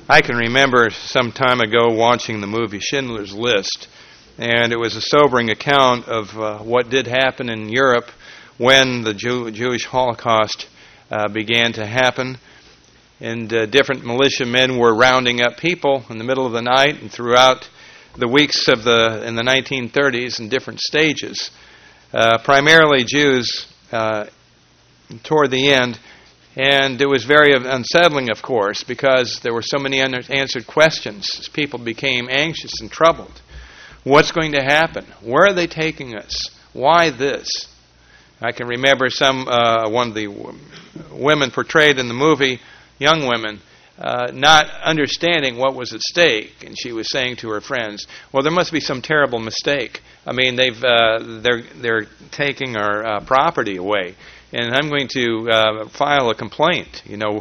I can remember some time ago watching the movie Schindler's List, and it was a sobering account of what did happen in Europe when the Jewish Holocaust began to happen. And different militiamen were rounding up people in the middle of the night and throughout the weeks in the 1930s in different stages. Primarily Jews toward the end. And it was very unsettling, of course, because there were so many unanswered questions as people became anxious and troubled. What's going to happen? Where are they taking us? Why this? I can remember one of the women portrayed in the movie, young women, not understanding what was at stake, and she was saying to her friends, "Well, there must be some terrible mistake. I mean, they're taking our property away, and I'm going to file a complaint. You know,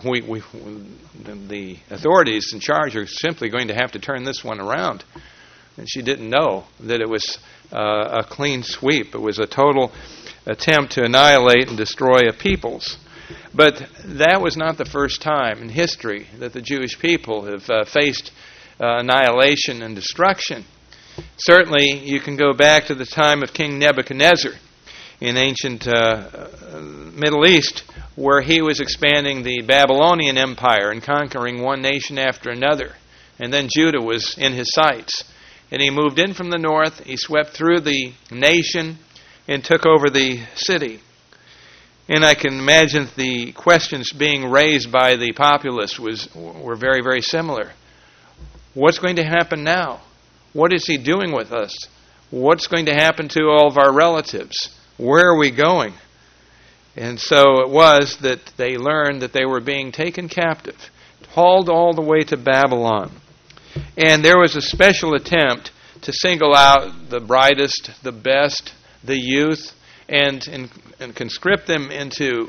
the authorities in charge are simply going to have to turn this one around." And she didn't know that it was a clean sweep. It was a total attempt to annihilate and destroy a peoples. But that was not the first time in history that the Jewish people have faced annihilation and destruction. Certainly, you can go back to the time of King Nebuchadnezzar in ancient Middle East, where he was expanding the Babylonian Empire and conquering one nation after another. And then Judah was in his sights. And he moved in from the north, he swept through the nation, and took over the city. And I can imagine the questions being raised by the populace were very, very similar. What's going to happen now? What is he doing with us? What's going to happen to all of our relatives? Where are we going? And so it was that they learned that they were being taken captive, hauled all the way to Babylon. And there was a special attempt to single out the brightest, the best, the youth, and conscript them into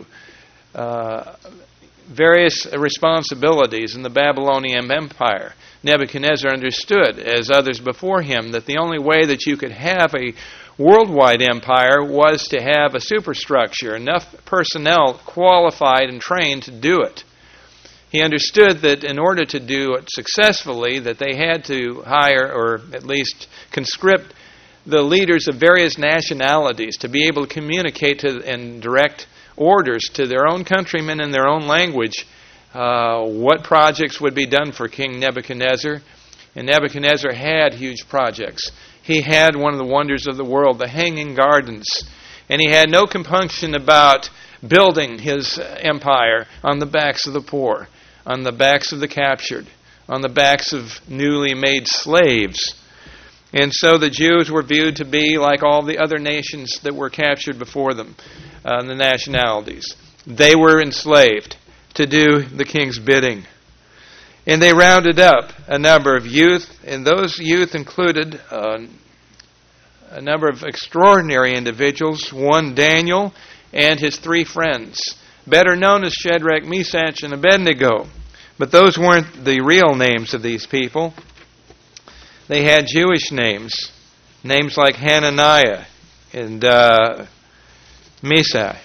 various responsibilities in the Babylonian Empire. Nebuchadnezzar understood, as others before him, that the only way that you could have a worldwide empire was to have a superstructure, enough personnel qualified and trained to do it. He understood that in order to do it successfully, that they had to hire, or at least conscript, the leaders of various nationalities to be able to communicate and direct orders to their own countrymen in their own language what projects would be done for King Nebuchadnezzar. And Nebuchadnezzar had huge projects. He had one of the wonders of the world, the Hanging Gardens. And he had no compunction about building his empire on the backs of the poor, on the backs of the captured, on the backs of newly made slaves. And so the Jews were viewed to be like all the other nations that were captured before them, the nationalities. They were enslaved to do the king's bidding. And they rounded up a number of youth, and those youth included a number of extraordinary individuals. One, Daniel, and his three friends, better known as Shadrach, Meshach, and Abednego. But those weren't the real names of these people. They had Jewish names like Hananiah and Mishael.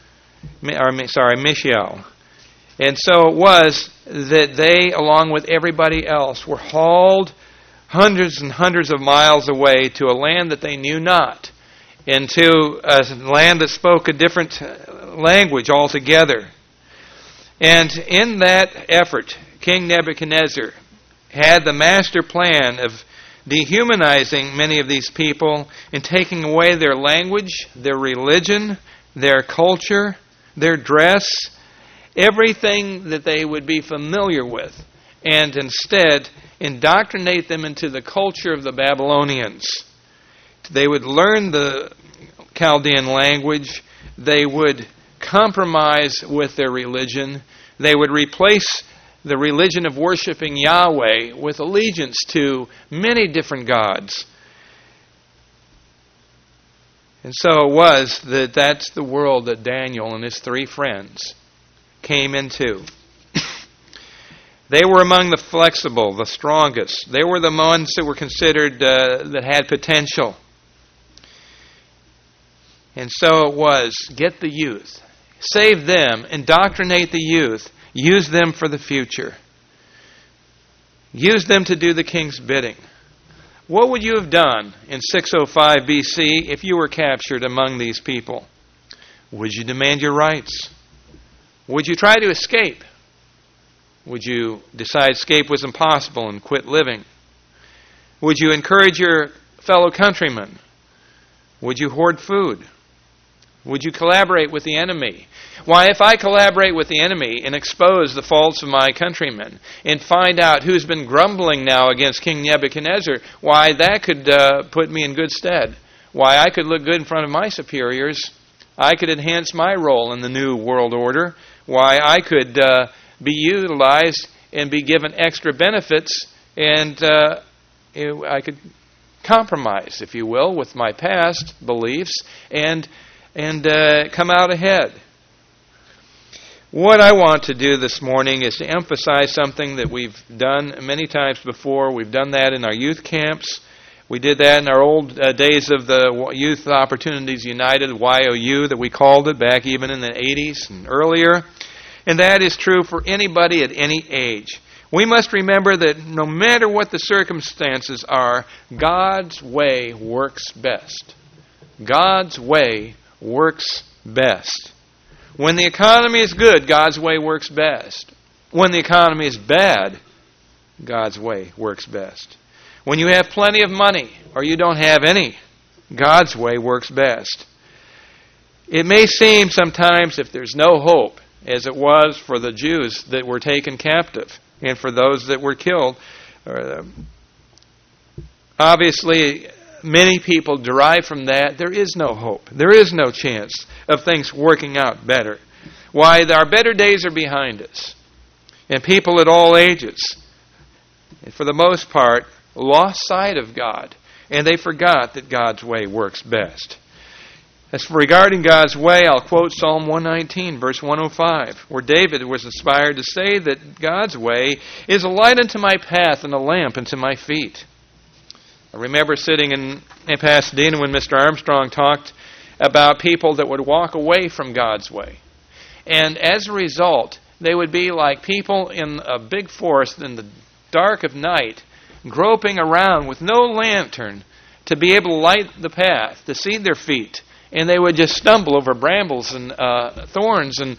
And so it was that they, along with everybody else, were hauled hundreds and hundreds of miles away to a land that they knew not, into a land that spoke a different language altogether. And in that effort, King Nebuchadnezzar had the master plan of dehumanizing many of these people and taking away their language, their religion, their culture, their dress, everything that they would be familiar with, and instead indoctrinate them into the culture of the Babylonians. They would learn the Chaldean language. They would compromise with their religion. They would replace the religion of worshiping Yahweh with allegiance to many different gods. And so it was that that's the world that Daniel and his three friends came into. They were among the flexible, the strongest. They were the ones that were considered that had potential. And so it was, get the youth, save them, indoctrinate the youth, use them for the future. used them to do the king's bidding. What would you have done in 605 BC if you were captured among these people? Would you demand your rights? Would you try to escape? Would you decide escape was impossible and quit living? Would you encourage your fellow countrymen? Would you hoard food? Would you collaborate with the enemy? Why, if I collaborate with the enemy and expose the faults of my countrymen and find out who's been grumbling now against King Nebuchadnezzar, why, that could put me in good stead. Why, I could look good in front of my superiors. I could enhance my role in the new world order. Why, I could be utilized and be given extra benefits, and I could compromise, if you will, with my past beliefs and come out ahead. What I want to do this morning is to emphasize something that we've done many times before. We've done that in our youth camps. We did that in our old days of the Youth Opportunities United, YOU, that we called it back even in the 80s and earlier. And that is true for anybody at any age. We must remember that no matter what the circumstances are, God's way works best. God's way works best. When the economy is good, God's way works best. When the economy is bad, God's way works best. When you have plenty of money or you don't have any, God's way works best. It may seem sometimes if there's no hope, as it was for the Jews that were taken captive and for those that were killed. Obviously, many people derive from that there is no hope. There is no chance of things working out better. Why, our better days are behind us. And people at all ages, for the most part, lost sight of God. And they forgot that God's way works best. As for regarding God's way, I'll quote Psalm 119, verse 105, where David was inspired to say that God's way is a light unto my path and a lamp unto my feet. I remember sitting in Pasadena when Mr. Armstrong talked about people that would walk away from God's way. And as a result, they would be like people in a big forest in the dark of night, groping around with no lantern to be able to light the path, to see their feet. And they would just stumble over brambles and thorns and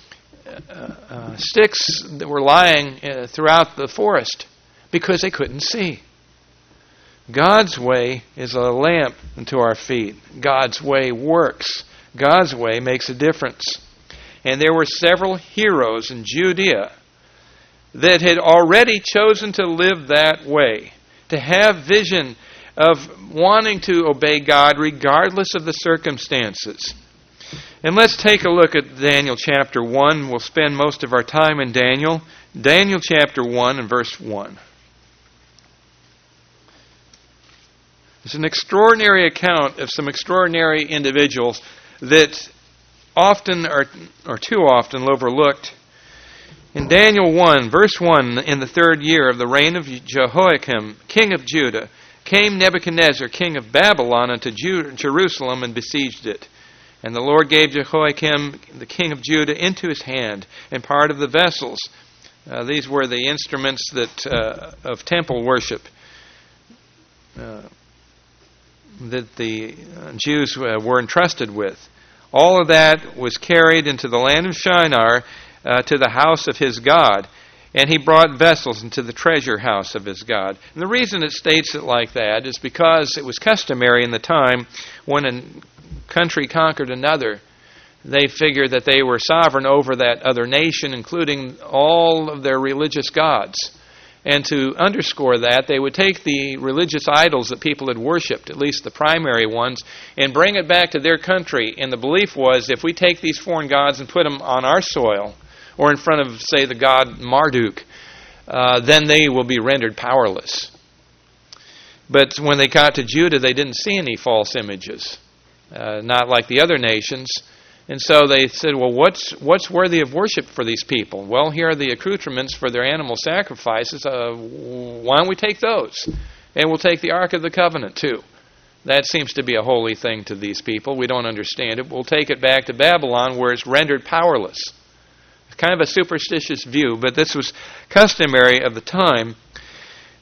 sticks that were lying throughout the forest because they couldn't see. God's way is a lamp unto our feet. God's way works. God's way makes a difference. And there were several heroes in Judea that had already chosen to live that way, to have vision of wanting to obey God regardless of the circumstances. And let's take a look at Daniel chapter 1. We'll spend most of our time in Daniel. Daniel chapter 1 and verse 1. It's an extraordinary account of some extraordinary individuals that often or too often overlooked. In Daniel 1, verse 1, in the 3rd year of the reign of Jehoiakim, king of Judah, came Nebuchadnezzar, king of Babylon, unto Jerusalem and besieged it. And the Lord gave Jehoiakim, the king of Judah, into his hand, and part of the vessels. These were the instruments of temple worship that the Jews were entrusted with. All of that was carried into the land of Shinar to the house of his God. And he brought vessels into the treasure house of his God. And the reason it states it like that is because it was customary in the time when a country conquered another. They figured that they were sovereign over that other nation, including all of their religious gods. And to underscore that, they would take the religious idols that people had worshipped, at least the primary ones, and bring it back to their country. And the belief was, if we take these foreign gods and put them on our soil, or in front of, say, the god Marduk, then they will be rendered powerless. But when they got to Judah, they didn't see any false images, not like the other nations. And so they said, well, what's worthy of worship for these people? Well, here are the accoutrements for their animal sacrifices. Why don't we take those? And we'll take the Ark of the Covenant, too. That seems to be a holy thing to these people. We don't understand it. We'll take it back to Babylon, where it's rendered powerless. Kind of a superstitious view, but this was customary of the time.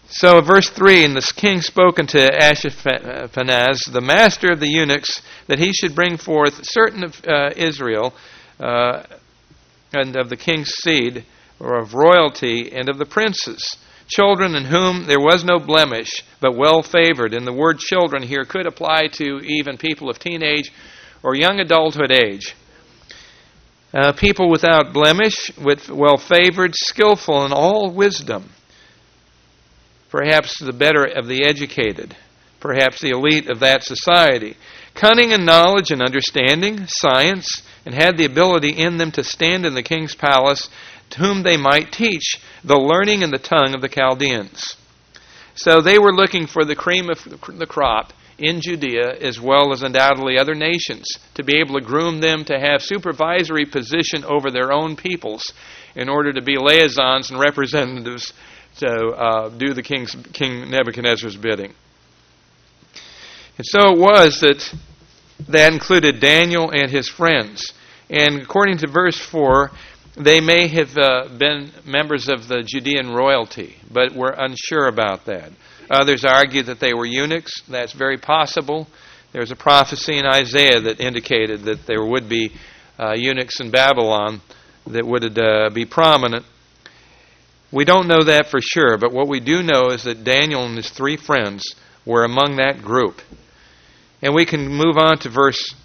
So verse 3, and the king spoke unto Ashpenaz, the master of the eunuchs, that he should bring forth certain of Israel, and of the king's seed, or of royalty, and of the princes, children in whom there was no blemish, but well favored. And the word children here could apply to even people of teenage or young adulthood age. People without blemish, with well favored, skillful in all wisdom. Perhaps the better of the educated, perhaps the elite of that society. Cunning in knowledge and understanding, science, and had the ability in them to stand in the king's palace, to whom they might teach the learning and the tongue of the Chaldeans. So they were looking for the cream of the crop in Judea, as well as undoubtedly other nations, to be able to groom them to have supervisory position over their own peoples in order to be liaisons and representatives to do the King Nebuchadnezzar's bidding. And so it was that included Daniel and his friends. And according to verse 4, they may have been members of the Judean royalty, but we're unsure about that. Others argue that they were eunuchs. That's very possible. There's a prophecy in Isaiah that indicated that there would be eunuchs in Babylon that would be prominent. We don't know that for sure, but what we do know is that Daniel and his three friends were among that group. And we can move on to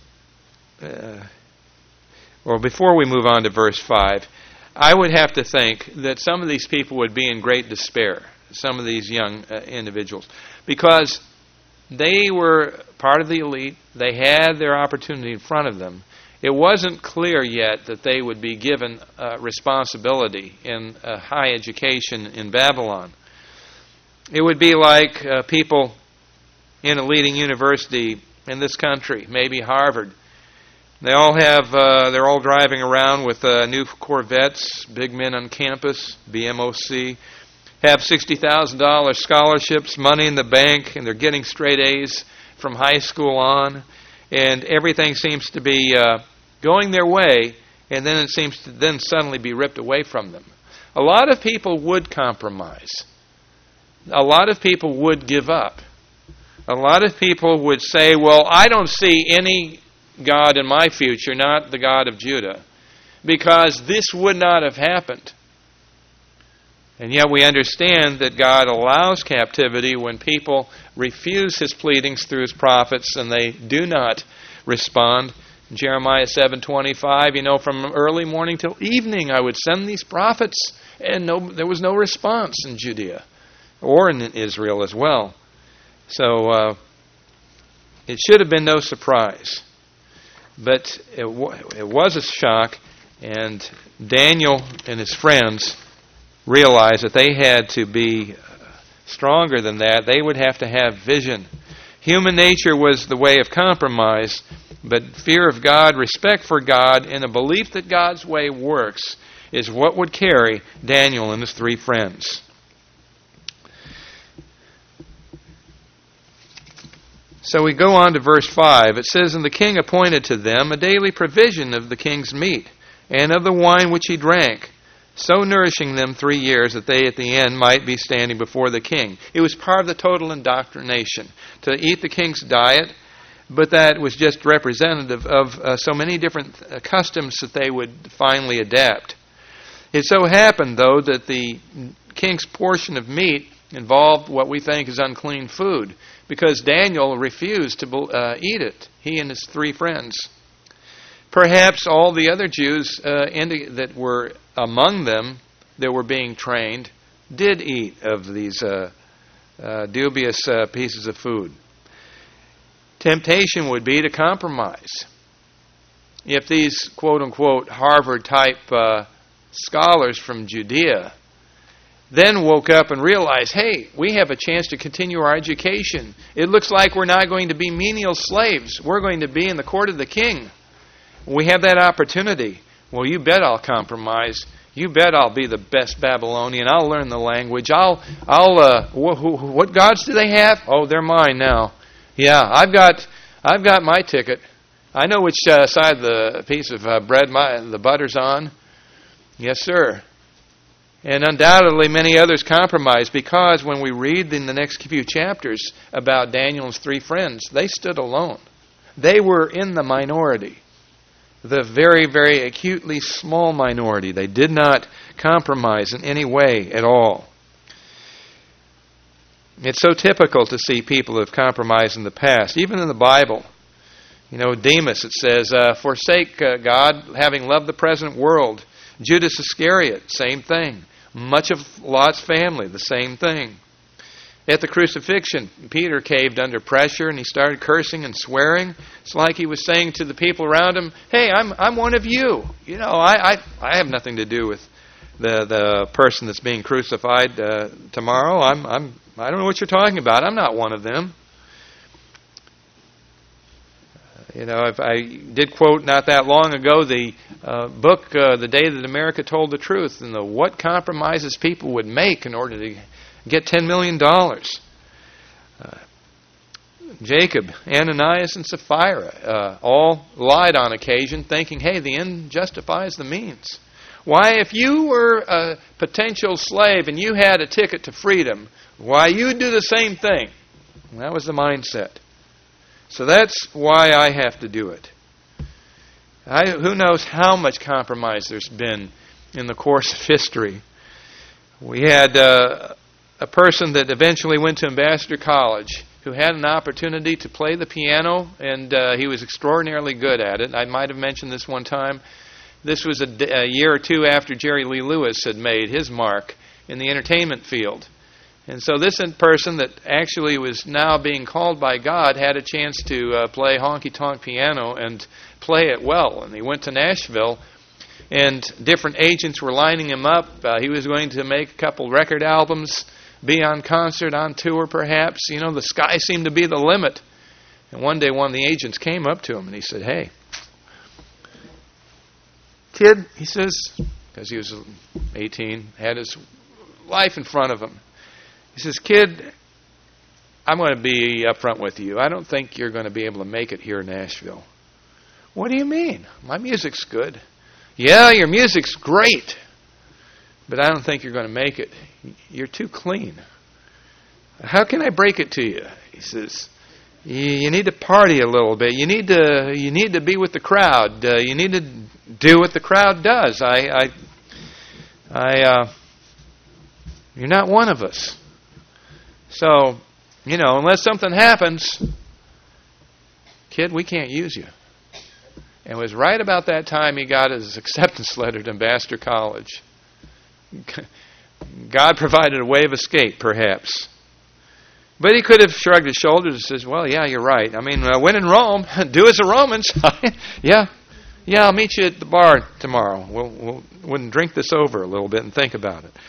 before we move on to verse 5, I would have to think that some of these people would be in great despair, some of these young individuals, because they were part of the elite. They had their opportunity in front of them. It wasn't clear yet that they would be given responsibility in high education in Babylon. It would be like people in a leading university in this country, maybe Harvard. They're all driving around with new Corvettes, big men on campus, BMOC, have $60,000 scholarships, money in the bank, and they're getting straight A's from high school on. And everything seems to be going their way, and then it seems to then suddenly be ripped away from them. A lot of people would compromise. A lot of people would give up. A lot of people would say, well, I don't see any God in my future, not the God of Judah, because this would not have happened. And yet we understand that God allows captivity when people refuse His pleadings through His prophets and they do not respond. In Jeremiah 7:25, from early morning till evening I would send these prophets, and there was no response in Judea or in Israel as well. So it should have been no surprise. But it was a shock, and Daniel and his friends realized that they had to be stronger than that. They would have to have vision. Human nature was the way of compromise, but fear of God, respect for God, and a belief that God's way works is what would carry Daniel and his three friends. So we go on to verse 5. It says, and the king appointed to them a daily provision of the king's meat, and of the wine which he drank, so nourishing them 3 years that they at the end might be standing before the king. It was part of the total indoctrination to eat the king's diet, but that was just representative of so many different customs that they would finally adapt. It so happened, though, that the king's portion of meat involved what we think is unclean food, because Daniel refused to eat it, he and his three friends. Perhaps all the other Jews that were among them that were being trained did eat of these dubious pieces of food. Temptation would be to compromise. If these quote-unquote Harvard-type scholars from Judea then woke up and realized, hey, we have a chance to continue our education. It looks like we're not going to be menial slaves. We're going to be in the court of the king. We have that opportunity. Well, you bet I'll compromise. You bet I'll be the best Babylonian. I'll learn the language. What gods do they have? Oh, they're mine now. Yeah, I've got my ticket. I know which side of the piece of bread the butter's on. Yes, sir. And undoubtedly many others compromised, because when we read in the next few chapters about Daniel and his 3 friends, they stood alone. They were in the minority. The very, very acutely small minority. They did not compromise in any way at all. It's so typical to see people who have compromised in the past, even in the Bible. Demas, it says, forsake God, having loved the present world. Judas Iscariot, same thing. Much of Lot's family, the same thing. At the crucifixion, Peter caved under pressure and he started cursing and swearing. It's like he was saying to the people around him, "Hey, I'm one of you. I have nothing to do with the person that's being crucified tomorrow. I don't know what you're talking about. I'm not one of them." If I did quote not that long ago the book, The Day That America Told the Truth, and what compromises people would make in order to get $10 million. Jacob, Ananias, and Sapphira all lied on occasion, thinking, hey, the end justifies the means. Why, if you were a potential slave and you had a ticket to freedom, why, you'd do the same thing. That was the mindset. So that's why I have to do it. Who knows how much compromise there's been in the course of history. We had a person that eventually went to Ambassador College who had an opportunity to play the piano, and he was extraordinarily good at it. I might have mentioned this one time. This was a year or two after Jerry Lee Lewis had made his mark in the entertainment field. And so this person that actually was now being called by God had a chance to play honky-tonk piano and play it well. And he went to Nashville, and different agents were lining him up. He was going to make a couple record albums, be on concert, on tour perhaps. The sky seemed to be the limit. And one day one of the agents came up to him and he said, "Hey, kid," he says, because he was 18, had his life in front of him. He says, "Kid, I'm going to be upfront with you. I don't think you're going to be able to make it here in Nashville." "What do you mean? My music's good." "Yeah, your music's great, but I don't think you're going to make it. You're too clean." "How can I break it to you?" He says, "You need to party a little bit. You need to be with the crowd. You need to do what the crowd does. You're not one of us. So, unless something happens, kid, we can't use you." And it was right about that time he got his acceptance letter to Ambassador College. God provided a way of escape, perhaps. But he could have shrugged his shoulders and says, "Well, yeah, you're right. I mean, when in Rome, do as the Romans." Yeah, I'll meet you at the bar tomorrow. We'll drink this over a little bit and think about it.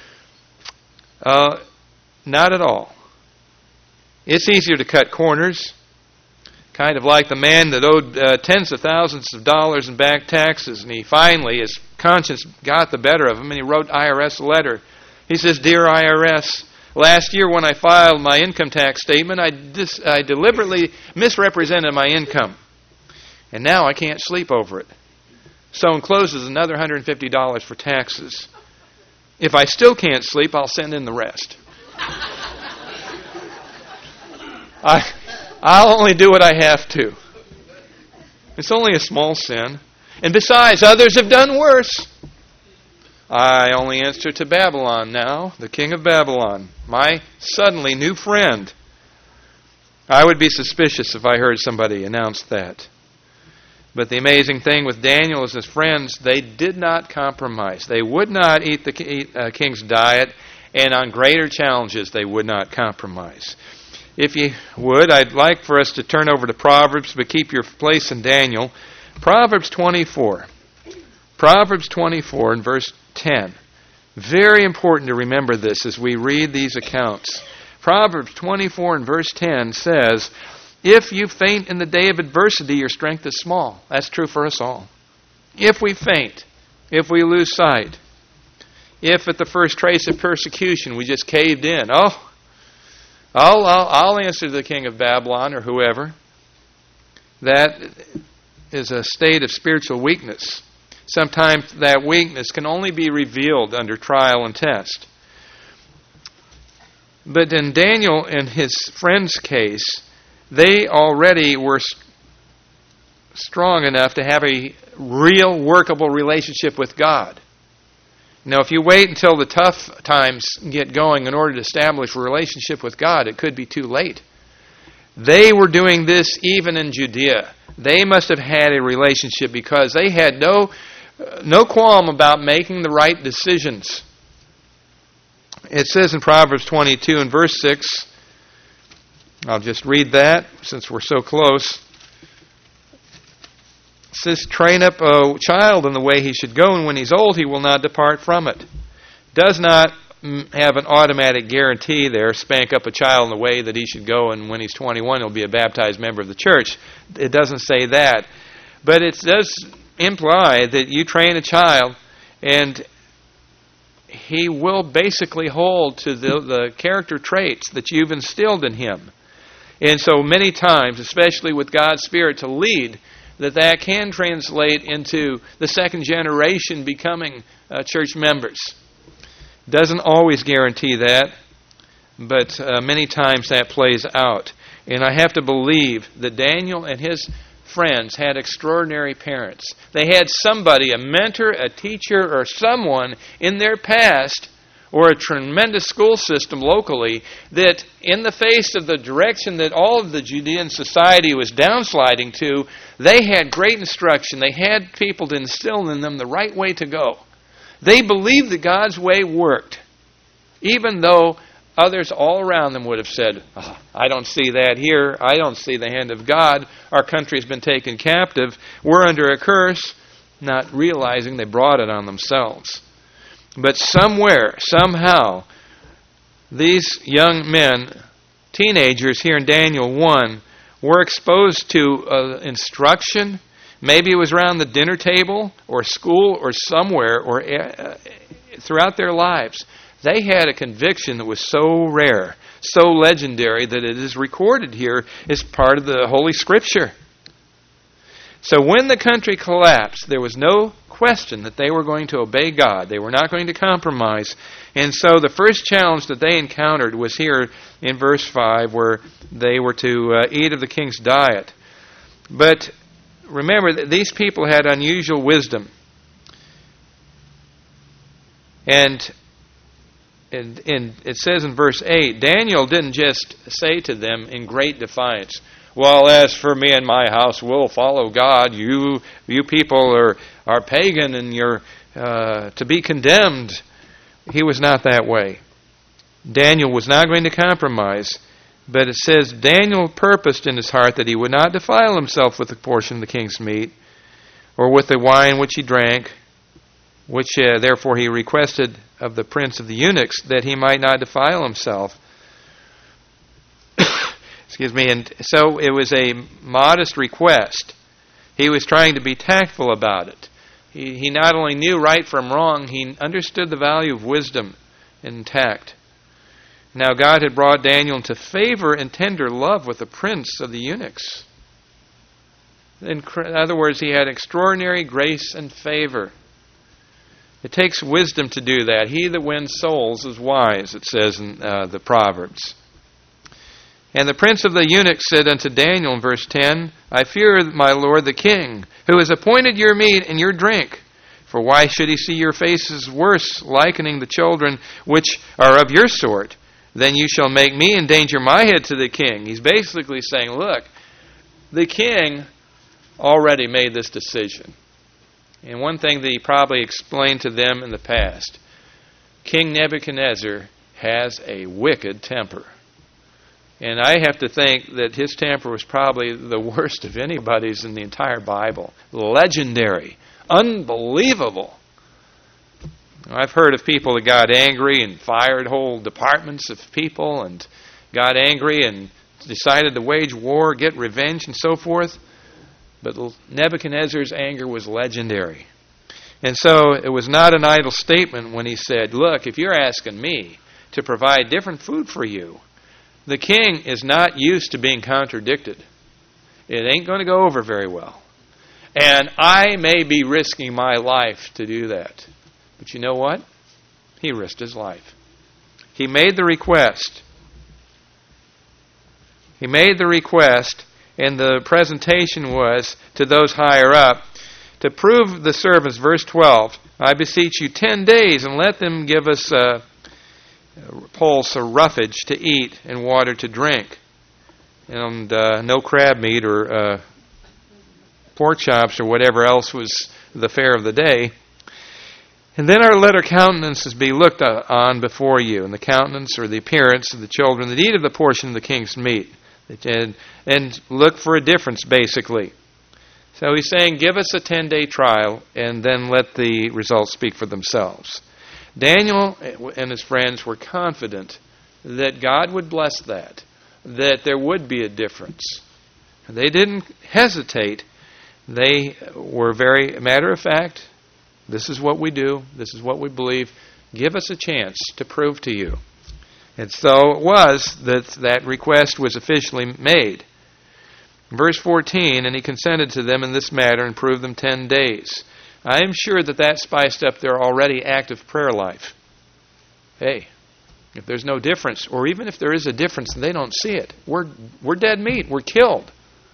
Not at all. It's easier to cut corners, kind of like the man that owed tens of thousands of dollars in back taxes, and he finally, his conscience got the better of him, and he wrote IRS a letter. He says, "Dear IRS, last year when I filed my income tax statement, I deliberately misrepresented my income, and now I can't sleep over it. So encloses another $150 for taxes. If I still can't sleep, I'll send in the rest. I'll only do what I have to. It's only a small sin. And besides, others have done worse. I only answer to Babylon now, the king of Babylon, my suddenly new friend." I would be suspicious if I heard somebody announce that. But the amazing thing with Daniel and his friends, they did not compromise. They would not eat the king's diet, and on greater challenges they would not compromise. If you would, I'd like for us to turn over to Proverbs, but keep your place in Daniel. Proverbs 24. Proverbs 24 and verse 10. Very important to remember this as we read these accounts. Proverbs 24 and verse 10 says, "If you faint in the day of adversity, your strength is small." That's true for us all. If we faint, if we lose sight, if at the first trace of persecution we just caved in, I'll answer to the king of Babylon or whoever. That is a state of spiritual weakness. Sometimes that weakness can only be revealed under trial and test. But in Daniel and his friend's case, they already were strong enough to have a real workable relationship with God. Now, if you wait until the tough times get going in order to establish a relationship with God, it could be too late. They were doing this even in Judea. They must have had a relationship because they had no qualm about making the right decisions. It says in Proverbs 22 and verse 6, I'll just read that since we're so close. It says, train up a child in the way he should go, and when he's old he will not depart from it. Does not have an automatic guarantee there, spank up a child in the way that he should go, and when he's 21 he'll be a baptized member of the church. It doesn't say that. But it does imply that you train a child and he will basically hold to the character traits that you've instilled in him. And so many times, especially with God's Spirit to lead, that can translate into the second generation becoming church members. Doesn't always guarantee that, but many times that plays out. And I have to believe that Daniel and his friends had extraordinary parents. They had somebody, a mentor, a teacher, or someone in their past, or a tremendous school system locally, that in the face of the direction that all of the Judean society was downsliding to, they had great instruction. They had people to instill in them the right way to go. They believed that God's way worked, even though others all around them would have said, oh, I don't see that here. I don't see the hand of God. Our country's been taken captive. We're under a curse, not realizing they brought it on themselves. But somewhere, somehow, these young men, teenagers here in Daniel 1, were exposed to instruction. Maybe it was around the dinner table or school or somewhere or throughout their lives. They had a conviction that was so rare, so legendary, that it is recorded here as part of the Holy Scripture. So when the country collapsed, there was no question that they were going to obey God. They were not going to compromise. And so the first challenge that they encountered was here in verse 5, where they were to eat of the king's diet. But remember that these people had unusual wisdom. And it says in verse 8, Daniel didn't just say to them in great defiance, well, as for me and my house, we'll follow God. You people are pagan and you're to be condemned. He was not that way. Daniel was not going to compromise, but it says Daniel purposed in his heart that he would not defile himself with a portion of the king's meat or with the wine which he drank, which therefore he requested of the prince of the eunuchs that he might not defile himself. Excuse me. And so it was a modest request. He was trying to be tactful about it. He not only knew right from wrong, he understood the value of wisdom and tact. Now God had brought Daniel into favor and tender love with the prince of the eunuchs. In other words, he had extraordinary grace and favor. It takes wisdom to do that. He that wins souls is wise, it says in the Proverbs. And the prince of the eunuchs said unto Daniel in verse 10, I fear my lord the king, who has appointed your meat and your drink. For why should he see your faces worse, likening the children which are of your sort? Then you shall make me endanger my head to the king. He's basically saying, look, the king already made this decision. And one thing that he probably explained to them in the past, King Nebuchadnezzar has a wicked temper. And I have to think that his temper was probably the worst of anybody's in the entire Bible. Legendary. Unbelievable. I've heard of people that got angry and fired whole departments of people and got angry and decided to wage war, get revenge, and so forth. But Nebuchadnezzar's anger was legendary. And so it was not an idle statement when he said, look, if you're asking me to provide different food for you, the king is not used to being contradicted. It ain't going to go over very well. And I may be risking my life to do that. But you know what? He risked his life. He made the request. He made the request, and the presentation was to those higher up to prove the servants, verse 12, I beseech you 10 days, and let them give us pulse or roughage to eat and water to drink, and no crab meat or pork chops or whatever else was the fare of the day. And then let our countenances be looked on before you, and the countenance or the appearance of the children that eat of the portion of the king's meat. And look for a difference, basically. So he's saying, give us a 10-day trial, and then let the results speak for themselves. Daniel and his friends were confident that God would bless that there would be a difference. They didn't hesitate. They were very matter of fact. This is what we do. This is what we believe. Give us a chance to prove to you. And so it was that request was officially made. Verse 14, and he consented to them in this matter and proved them 10 days. I am sure that spiced up their already active prayer life. Hey, if there's no difference, or even if there is a difference and they don't see it, we're dead meat. We're killed.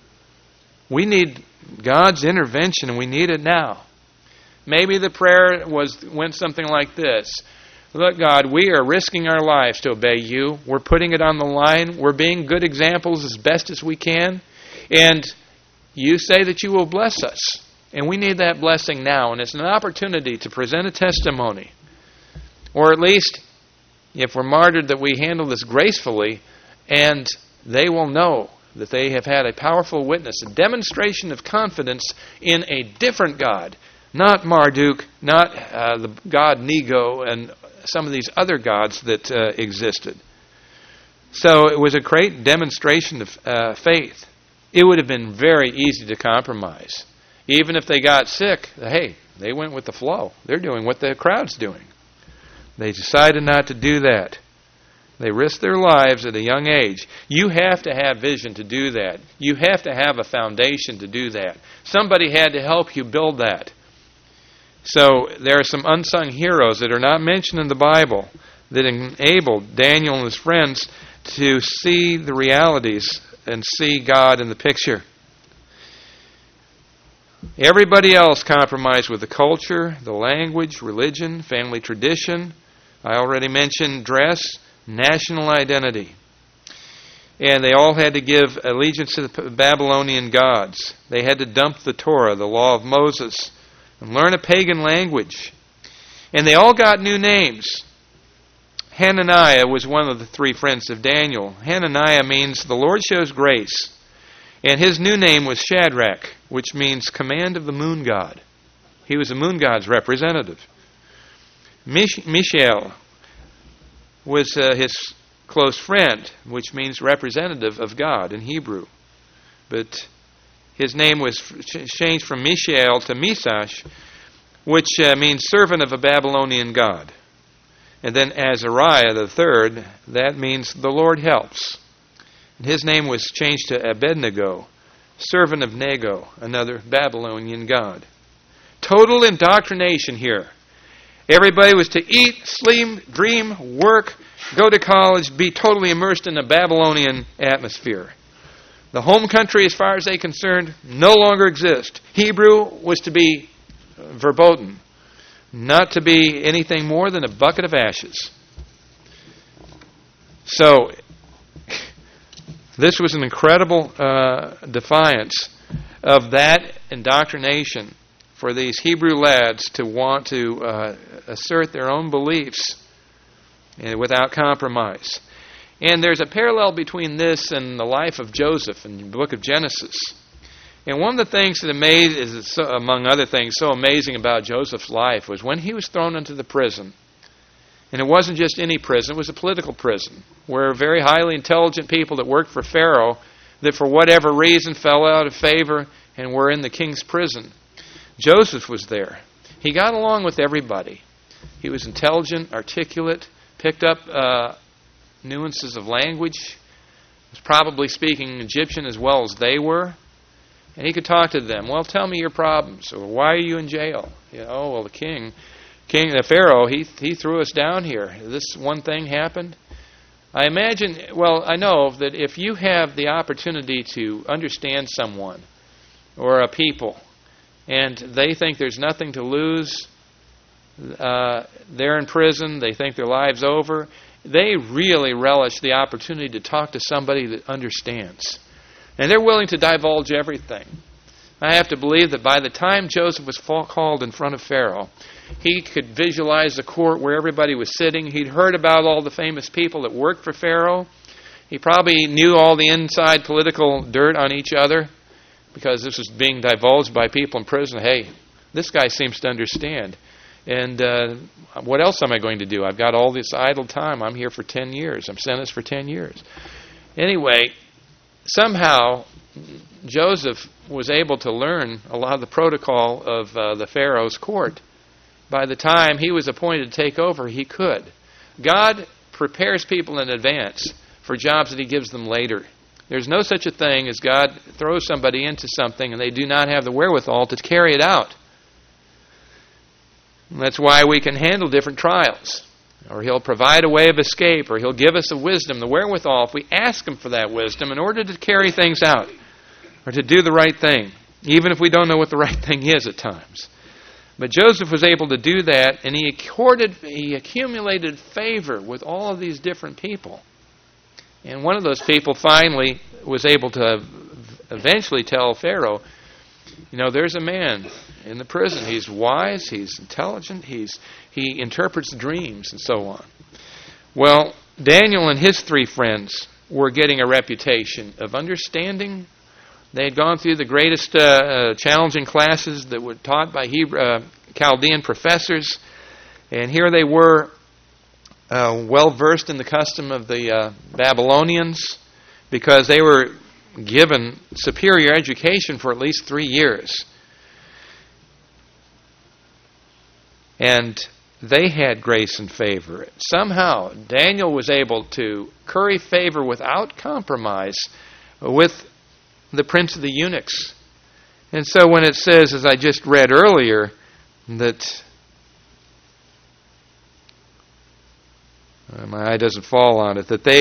We need God's intervention, and we need it now. Maybe the prayer went something like this. Look, God, we are risking our lives to obey you. We're putting it on the line. We're being good examples as best as we can. And you say that you will bless us. And we need that blessing now. And it's an opportunity to present a testimony. Or at least, if we're martyred, that we handle this gracefully. And they will know that they have had a powerful witness, a demonstration of confidence in a different God. Not Marduk, not the god Nego, and some of these other gods that existed. So it was a great demonstration of faith. It would have been very easy to compromise. Even if they got sick, hey, they went with the flow. They're doing what the crowd's doing. They decided not to do that. They risked their lives at a young age. You have to have vision to do that. You have to have a foundation to do that. Somebody had to help you build that. So there are some unsung heroes that are not mentioned in the Bible that enabled Daniel and his friends to see the realities and see God in the picture. Everybody else compromised with the culture, the language, religion, family tradition. I already mentioned dress, national identity. And they all had to give allegiance to the Babylonian gods. They had to dump the Torah, the law of Moses, and learn a pagan language. And they all got new names. Hananiah was one of the 3 friends of Daniel. Hananiah means the Lord shows grace. And his new name was Shadrach, which means command of the moon god. He was the moon god's representative. Mishael was his close friend, which means representative of God in Hebrew. But his name was changed from Mishael to Misash, which means servant of a Babylonian god. And then Azariah the third, that means the Lord helps. And his name was changed to Abednego, servant of Nego, another Babylonian god. Total indoctrination here. Everybody was to eat, sleep, dream, work, go to college, be totally immersed in a Babylonian atmosphere. The home country, as far as they're concerned, no longer exists. Hebrew was to be verboten, not to be anything more than a bucket of ashes. So, this was an incredible defiance of that indoctrination for these Hebrew lads to want to assert their own beliefs without compromise. And there's a parallel between this and the life of Joseph in the book of Genesis. And one of the things that made, among other things, so amazing about Joseph's life was when he was thrown into the prison. And it wasn't just any prison, it was a political prison, where very highly intelligent people that worked for Pharaoh, that for whatever reason fell out of favor and were in the king's prison. Joseph was there. He got along with everybody. He was intelligent, articulate, picked up nuances of language, was probably speaking Egyptian as well as they were. And he could talk to them. Well, tell me your problems. Or why are you in jail? Well, the Pharaoh, he threw us down here. This one thing happened. I know that if you have the opportunity to understand someone or a people, and they think there's nothing to lose, they're in prison, they think their life's over, they really relish the opportunity to talk to somebody that understands. And they're willing to divulge everything. I have to believe that by the time Joseph was called in front of Pharaoh, he could visualize the court where everybody was sitting. He'd heard about all the famous people that worked for Pharaoh. He probably knew all the inside political dirt on each other because this was being divulged by people in prison. Hey, this guy seems to understand. And what else am I going to do? I've got all this idle time. I'm here for 10 years. I'm sentenced for 10 years. Anyway, somehow Joseph was able to learn a lot of the protocol of the Pharaoh's court. By the time he was appointed to take over, he could. God prepares people in advance for jobs that he gives them later. There's no such a thing as God throws somebody into something and they do not have the wherewithal to carry it out. And that's why we can handle different trials. Or he'll provide a way of escape, or he'll give us the wisdom, the wherewithal, if we ask him for that wisdom in order to carry things out, or to do the right thing, even if we don't know what the right thing is at times. But Joseph was able to do that, and he accumulated favor with all of these different people. And one of those people finally was able to eventually tell Pharaoh, there's a man in the prison. He's wise, he's intelligent, he interprets dreams, and so on. Well, Daniel and his three friends were getting a reputation of understanding. They had gone through the greatest challenging classes that were taught by Chaldean professors. And here they were, well versed in the custom of the Babylonians, because they were given superior education for at least 3 years. And they had grace and favor. Somehow, Daniel was able to curry favor without compromise with the prince of the eunuchs. And so when it says, as I just read earlier, that my eye doesn't fall on it, that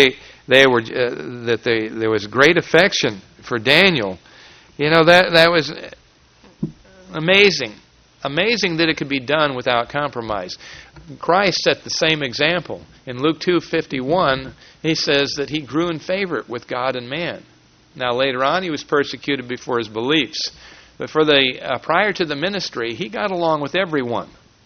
there was great affection for Daniel. That was amazing. Amazing that it could be done without compromise. Christ set the same example. In Luke 2:51, he says that he grew in favor with God and man. Now later on, he was persecuted before his beliefs. But prior to the ministry, he got along with everyone.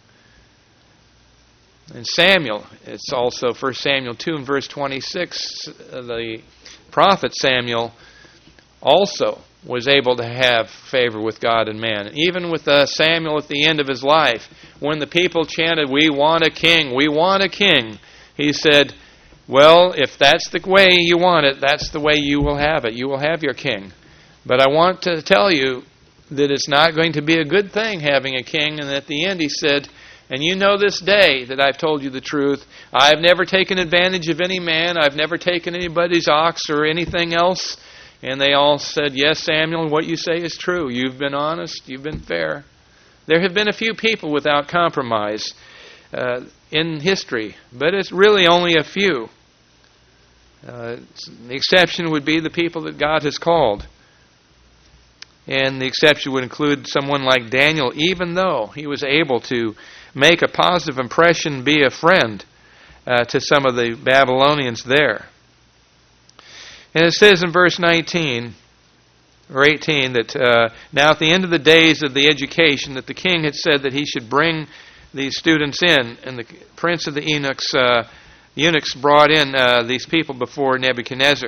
And Samuel, it's also 1 Samuel 2 and verse 26, the prophet Samuel also was able to have favor with God and man. Even with Samuel at the end of his life, when the people chanted, "We want a king, we want a king," he said, well, if that's the way you want it, that's the way you will have it. You will have your king. But I want to tell you that it's not going to be a good thing having a king. And at the end he said, "And you know this day that I've told you the truth. I've never taken advantage of any man. I've never taken anybody's ox or anything else." And they all said, "Yes, Samuel, what you say is true. You've been honest. You've been fair." There have been a few people without compromise in history, but it's really only a few. The exception would be the people that God has called. And the exception would include someone like Daniel, even though he was able to make a positive impression, be a friend to some of the Babylonians there. And it says in verse 19 or 18 that now at the end of the days of the education, that the king had said that he should bring these students in, and the prince of the eunuchs brought in these people before Nebuchadnezzar.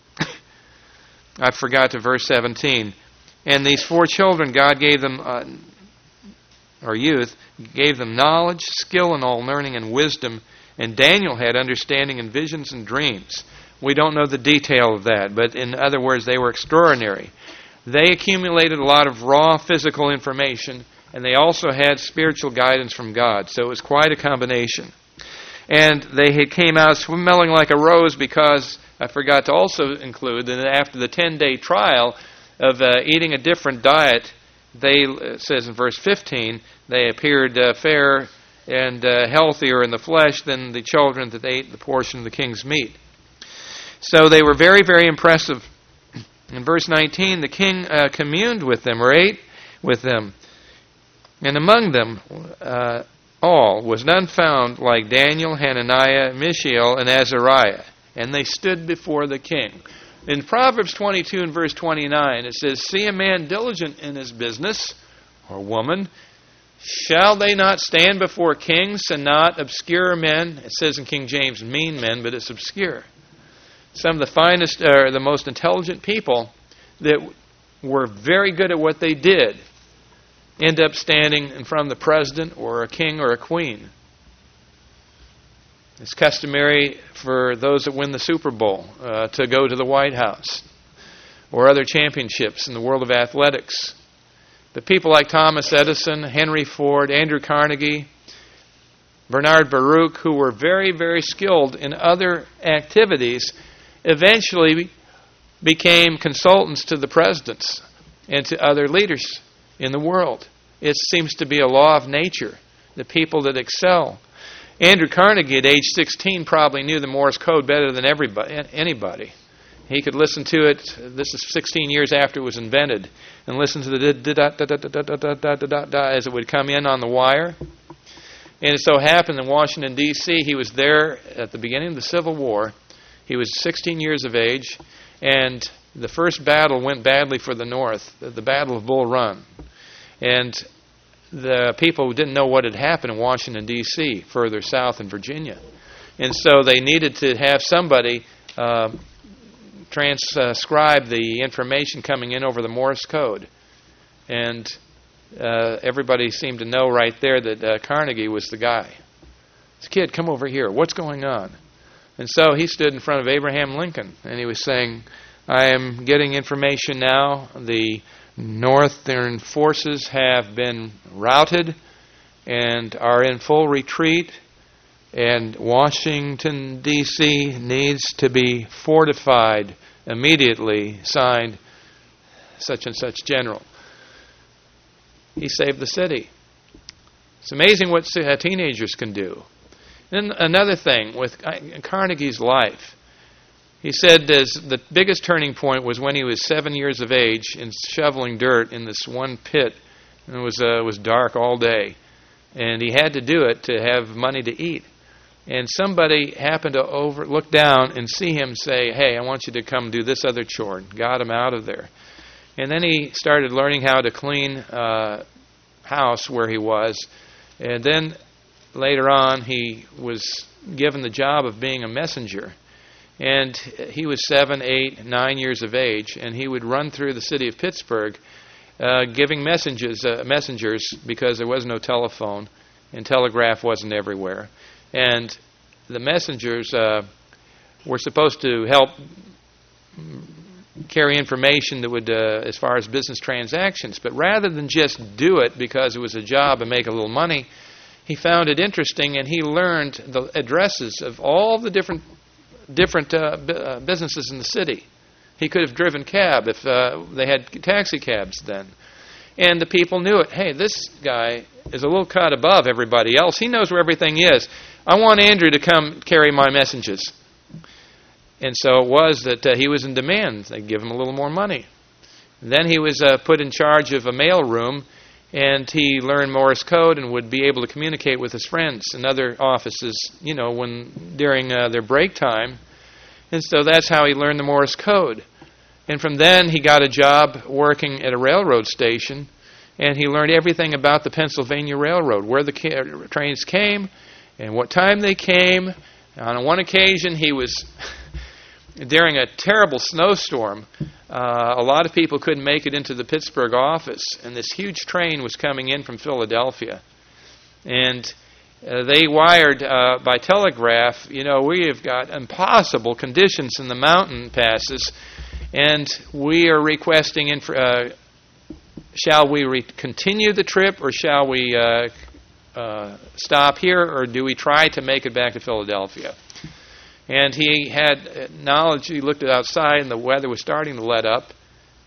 I forgot to verse 17. And these 4 children, God gave them, or youth, gave them knowledge, skill in all learning and wisdom. And Daniel had understanding in visions and dreams. We don't know the detail of that, but in other words, they were extraordinary. They accumulated a lot of raw physical information, and they also had spiritual guidance from God. So it was quite a combination. And they had came out smelling like a rose because I forgot to also include that after the 10-day trial, of eating a different diet, it says in verse 15, they appeared fair and healthier in the flesh than the children that ate the portion of the king's meat. So they were very, very impressive. In verse 19, the king communed with them, or ate with them. And among them all was none found like Daniel, Hananiah, Mishael, and Azariah. And they stood before the king. In Proverbs 22 and verse 29, it says, "See a man diligent in his business, or woman, shall they not stand before kings and not obscure men?" It says in King James, mean men, but it's obscure. Some of the finest, or the most intelligent people that were very good at what they did end up standing in front of the president or a king or a queen. It's customary for those that win the Super Bowl to go to the White House or other championships in the world of athletics. But people like Thomas Edison, Henry Ford, Andrew Carnegie, Bernard Baruch, who were very, very skilled in other activities, eventually became consultants to the presidents and to other leaders in the world. It seems to be a law of nature. The people that excel. Andrew Carnegie at age 16 probably knew the Morse code better than anybody. He could listen to it, this is 16 years after it was invented, and listen to the as it would come in on the wire. And it so happened in Washington, D.C., he was there at the beginning of the Civil War. He was 16 years of age, and the first battle went badly for the North, the Battle of Bull Run. And the people didn't know what had happened in Washington, D.C., further south in Virginia. And so they needed to have somebody transcribe the information coming in over the Morse code. And everybody seemed to know right there that Carnegie was the guy. This kid, come over here. What's going on? And so he stood in front of Abraham Lincoln, and he was saying, I am getting information now. The Northern forces have been routed and are in full retreat, and Washington, D.C. needs to be fortified immediately. Signed, such and such general. He saved the city. It's amazing what teenagers can do. Then another thing with Carnegie's life. He said the biggest turning point was when he was 7 years of age and shoveling dirt in this one pit. And it was dark all day. And he had to do it to have money to eat. And somebody happened to look down and see him say, hey, I want you to come do this other chore. And got him out of there. And then he started learning how to clean house where he was. And then later on he was given the job of being a messenger. And he was 7, 8, 9 years of age, and he would run through the city of Pittsburgh giving messengers because there was no telephone and telegraph wasn't everywhere. And the messengers were supposed to help carry information that would, as far as business transactions. But rather than just do it because it was a job and make a little money, he found it interesting, and he learned the addresses of all the different businesses in the city. He could have driven cab if they had taxi cabs then. And the people knew it. Hey, this guy is a little cut above everybody else. He knows where everything is. I want Andrew to come carry my messages. And so it was that he was in demand. They'd give him a little more money. And then he was put in charge of a mail room, and he learned Morse code and would be able to communicate with his friends in other offices, during their break time. And so that's how he learned the Morse code. And from then he got a job working at a railroad station, and he learned everything about the Pennsylvania Railroad, where the trains came and what time they came. On one occasion he was during a terrible snowstorm. A lot of people couldn't make it into the Pittsburgh office, and this huge train was coming in from Philadelphia. And they wired by telegraph, we have got impossible conditions in the mountain passes, and we are requesting, shall we continue the trip, or shall we stop here, or do we try to make it back to Philadelphia? And he had knowledge. He looked outside, and the weather was starting to let up.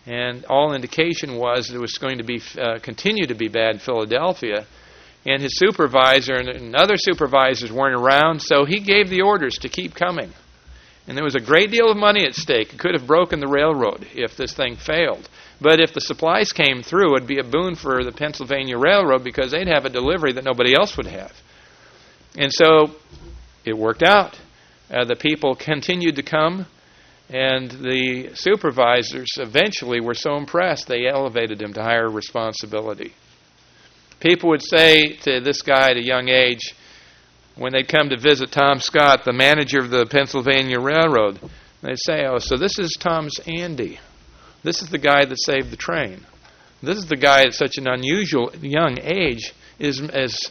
And all indication was it was going to be continue to be bad in Philadelphia. And his supervisor and other supervisors weren't around, so he gave the orders to keep coming. And there was a great deal of money at stake. It could have broken the railroad if this thing failed. But if the supplies came through, it would be a boon for the Pennsylvania Railroad because they'd have a delivery that nobody else would have. And so it worked out. The people continued to come, and the supervisors eventually were so impressed they elevated him to higher responsibility. People would say to this guy at a young age, when they'd come to visit Tom Scott, the manager of the Pennsylvania Railroad, they'd say, "Oh, so this is Tom's Andy. This is the guy that saved the train. This is the guy at such an unusual young age is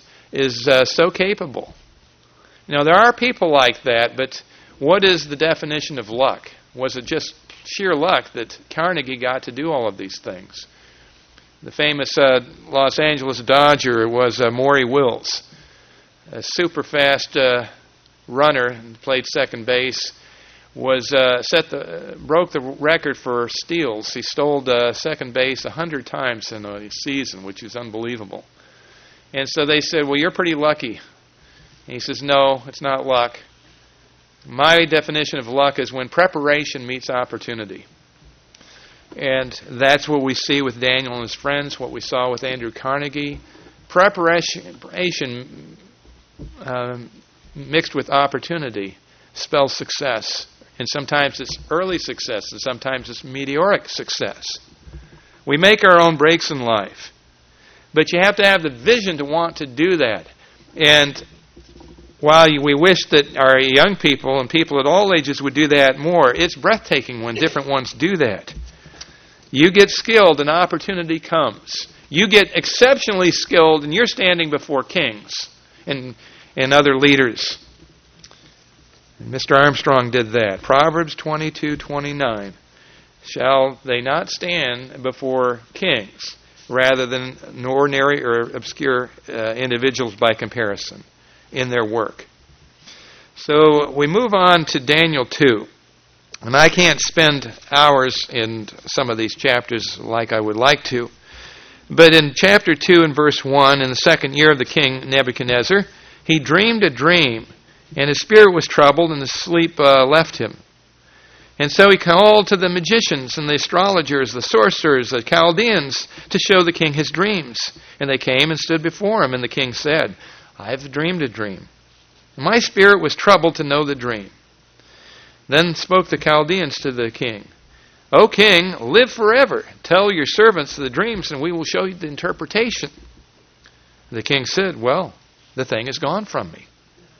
so capable." You know, there are people like that, but what is the definition of luck? Was it just sheer luck that Carnegie got to do all of these things? The famous Los Angeles Dodger was Maury Wills, a super fast runner and played second base. Was broke the record for steals. He stole second base 100 times in a season, which is unbelievable. And so they said, "Well, you're pretty lucky." And he says, "No, it's not luck. My definition of luck is when preparation meets opportunity." And that's what we see with Daniel and his friends, what we saw with Andrew Carnegie. Preparation mixed with opportunity spells success. And sometimes it's early success, and sometimes it's meteoric success. We make our own breaks in life. But you have to have the vision to want to do that. And while we wish that our young people and people at all ages would do that more, it's breathtaking when different ones do that. You get skilled and opportunity comes. You get exceptionally skilled and you're standing before kings and other leaders. And Mr. Armstrong did that. Proverbs 22:29. Shall they not stand before kings rather than ordinary or obscure individuals by comparison in their work? So we move on to Daniel 2. And I can't spend hours in some of these chapters like I would like to. But in chapter 2 and verse 1, in the second year of the king Nebuchadnezzar, he dreamed a dream, and his spirit was troubled, and his sleep left him. And so he called to the magicians and the astrologers, the sorcerers, the Chaldeans, to show the king his dreams. And they came and stood before him, and the king said, "I have dreamed a dream. My spirit was troubled to know the dream." Then spoke the Chaldeans to the king, "O king, live forever. Tell your servants the dreams, and we will show you the interpretation." The king said, "Well, the thing is gone from me."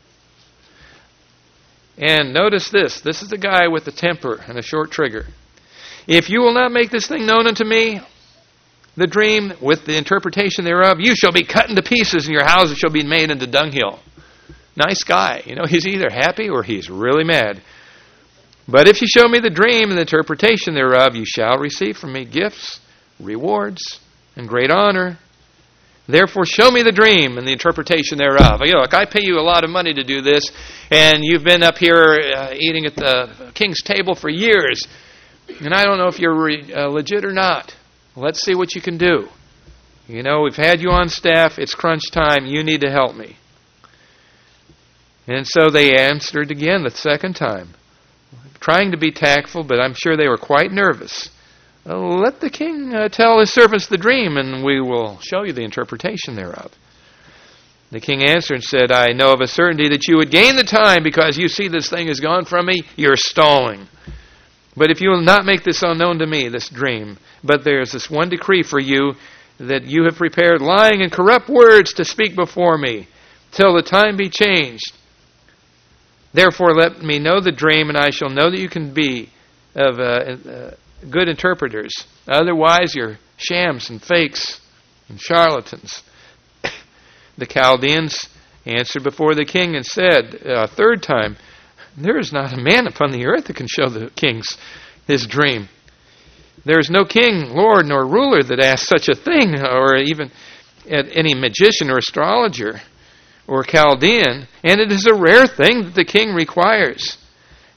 And notice this. This is the guy with the temper and a short trigger. "If you will not make this thing known unto me, the dream with the interpretation thereof, you shall be cut into pieces, and your houses shall be made into dunghill." Nice guy. You know, he's either happy or he's really mad. "But if you show me the dream and the interpretation thereof, you shall receive from me gifts, rewards, and great honor. Therefore show me the dream and the interpretation thereof." You know, look, I pay you a lot of money to do this, and you've been up here eating at the king's table for years, and I don't know if you're legit or not. Let's see what you can do. You know, we've had you on staff. It's crunch time. You need to help me. And so they answered again the second time, trying to be tactful, but I'm sure they were quite nervous. "Let the king tell his servants the dream, and we will show you the interpretation thereof." The king answered and said, "I know of a certainty that you would gain the time, because you see this thing has gone from me. You're stalling. But if you will not make this unknown to me, this dream, but there is this one decree for you, that you have prepared lying and corrupt words to speak before me, till the time be changed. Therefore let me know the dream, and I shall know that you can be of good interpreters. Otherwise you're shams and fakes and charlatans." The Chaldeans answered before the king and said a third time, "There is not a man upon the earth that can show the king his dream. There is no king, lord, nor ruler that asks such a thing, or even any magician or astrologer or Chaldean, and it is a rare thing that the king requires.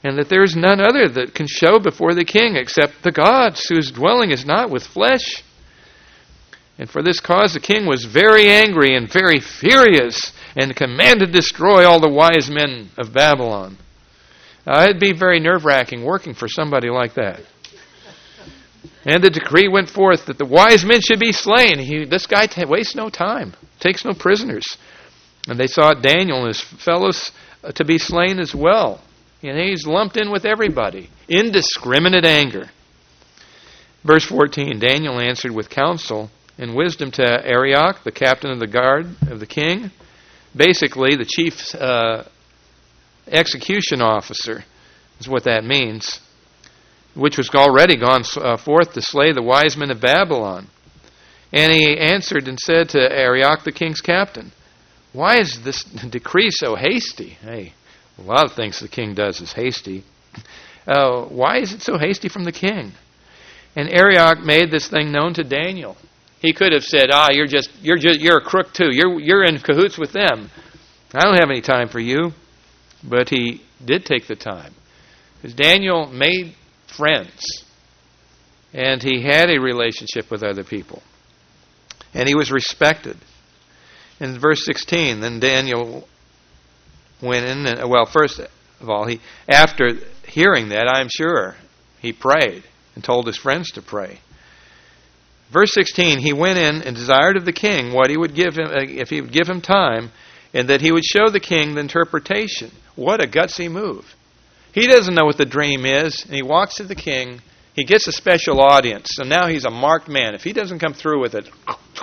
and that there is none other that can show before the king except the gods, whose dwelling is not with flesh. And for this cause the king was very angry and very furious, and commanded to destroy all the wise men of Babylon. It'd be very nerve-wracking working for somebody like that. And the decree went forth that the wise men should be slain. This guy wastes no time, takes no prisoners. And they sought Daniel and his fellows to be slain as well. And he's lumped in with everybody. Indiscriminate anger. Verse 14, Daniel answered with counsel and wisdom to Arioch, the captain of the guard of the king, basically the chief execution officer is what that means, which was already gone forth to slay the wise men of Babylon. And he answered and said to Arioch, the king's captain, why is this decree so hasty? Hey, a lot of things the king does is hasty. Why is it so hasty from the king? And Arioch made this thing known to Daniel. He could have said, you're a crook too. You're in cahoots with them. I don't have any time for you. But he did take the time. Because Daniel made friends. And he had a relationship with other people. And he was respected. In verse 16, then Daniel went in, and, first of all, after hearing that, I'm sure, he prayed and told his friends to pray. Verse 16, he went in and desired of the king what he would give him, if he would give him time, and that he would show the king the interpretation. What a gutsy move. He doesn't know what the dream is, and he walks to the king. He gets a special audience, so now he's a marked man. If he doesn't come through with it,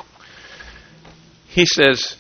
he says,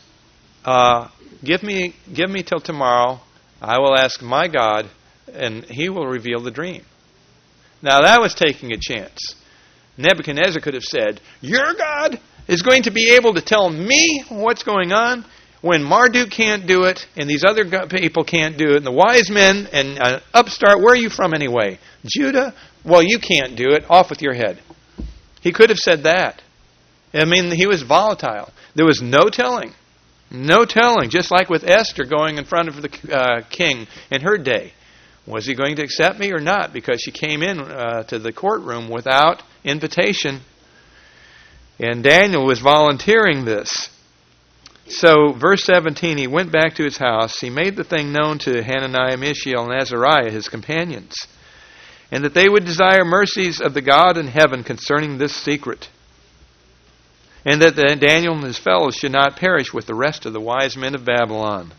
give me till tomorrow. I will ask my God, and he will reveal the dream. Now that was taking a chance. Nebuchadnezzar could have said, your God is going to be able to tell me what's going on when Marduk can't do it, and these other people can't do it, and the wise men and upstart, where are you from anyway? Judah? Well, you can't do it. Off with your head. He could have said that. I mean, he was volatile. There was no telling. No telling. Just like with Esther going in front of the king in her day. Was he going to accept me or not? Because she came in to the courtroom without invitation. And Daniel was volunteering this. So, verse 17, he went back to his house. He made the thing known to Hananiah, Mishael, and Azariah, his companions, and that they would desire mercies of the God in heaven concerning this secret, and that Daniel and his fellows should not perish with the rest of the wise men of Babylon.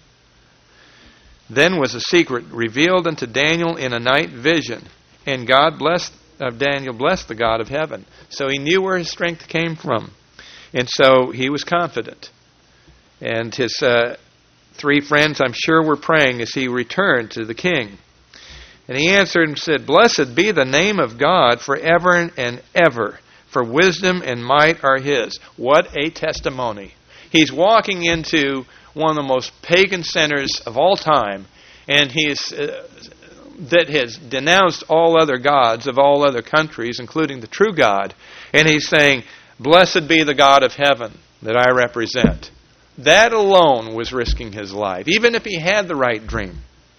Then was a secret revealed unto Daniel in a night vision, and Daniel blessed the God of heaven. So he knew where his strength came from, and so he was confident. And his three friends, I'm sure, were praying as he returned to the king. And he answered and said, blessed be the name of God forever and ever, for wisdom and might are his. What a testimony. He's walking into one of the most pagan centers of all time, and that has denounced all other gods of all other countries, including the true God. And he's saying, blessed be the God of heaven that I represent. That alone was risking his life, even if he had the right dream.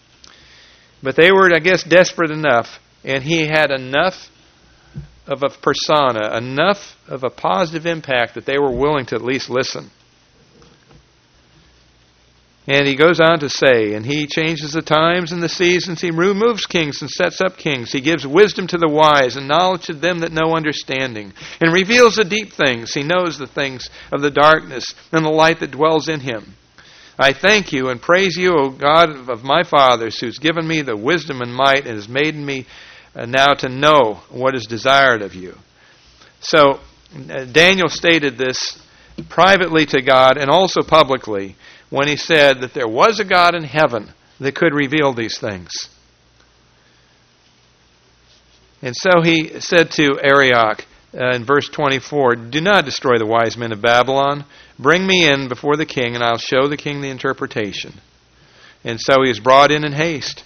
But they were, I guess, desperate enough, and he had enough of a persona, enough of a positive impact that they were willing to at least listen. And he goes on to say, and he changes the times and the seasons. He removes kings and sets up kings. He gives wisdom to the wise and knowledge to them that know understanding. And reveals the deep things. He knows the things of the darkness and the light that dwells in him. I thank you and praise you, O God of my fathers, who's given me the wisdom and might and has made me now to know what is desired of you. So Daniel stated this privately to God and also publicly when he said that there was a God in heaven that could reveal these things. And so he said to Arioch in verse 24, do not destroy the wise men of Babylon. Bring me in before the king, and I'll show the king the interpretation. And so he is brought in haste.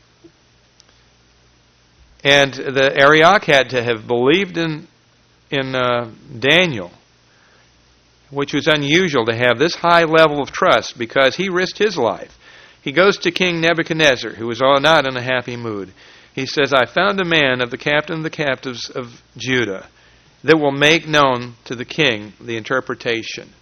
And the Arioch had to have believed in Daniel, which was unusual to have this high level of trust because he risked his life. he goes to King Nebuchadnezzar, who was not in a happy mood. He says, I found a man of the captain of the captives of Judah that will make known to the king the interpretation.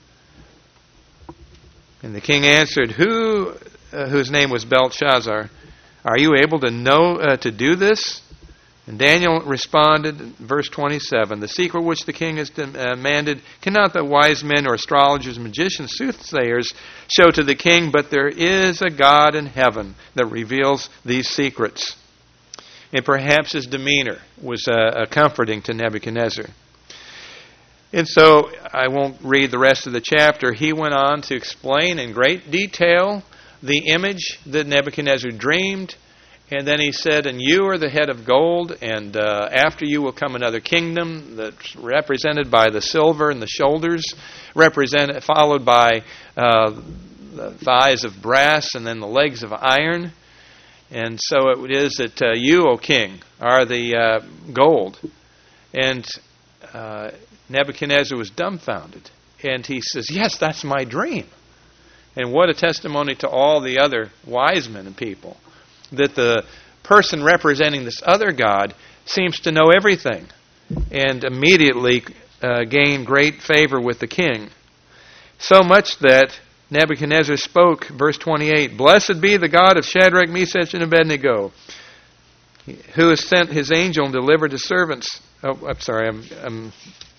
And the king answered, whose name was Belshazzar, are you able to do this? And Daniel responded, verse 27, the secret which the king has demanded cannot the wise men or astrologers, magicians, soothsayers show to the king, but there is a God in heaven that reveals these secrets. And perhaps his demeanor was comforting to Nebuchadnezzar. And so, I won't read the rest of the chapter. He went on to explain in great detail the image that Nebuchadnezzar dreamed. And then he said, and you are the head of gold, and after you will come another kingdom that's represented by the silver and the shoulders, followed by the thighs of brass and then the legs of iron. And so it is that you, O king, are the gold. And Nebuchadnezzar was dumbfounded. And he says, yes, that's my dream. And what a testimony to all the other wise men and people, that the person representing this other God seems to know everything and immediately gained great favor with the king. So much that Nebuchadnezzar spoke, verse 28, Blessed be the God of Shadrach, Meshach, and Abednego, who has sent his angel and delivered his servants. Oh, I'm sorry, I'm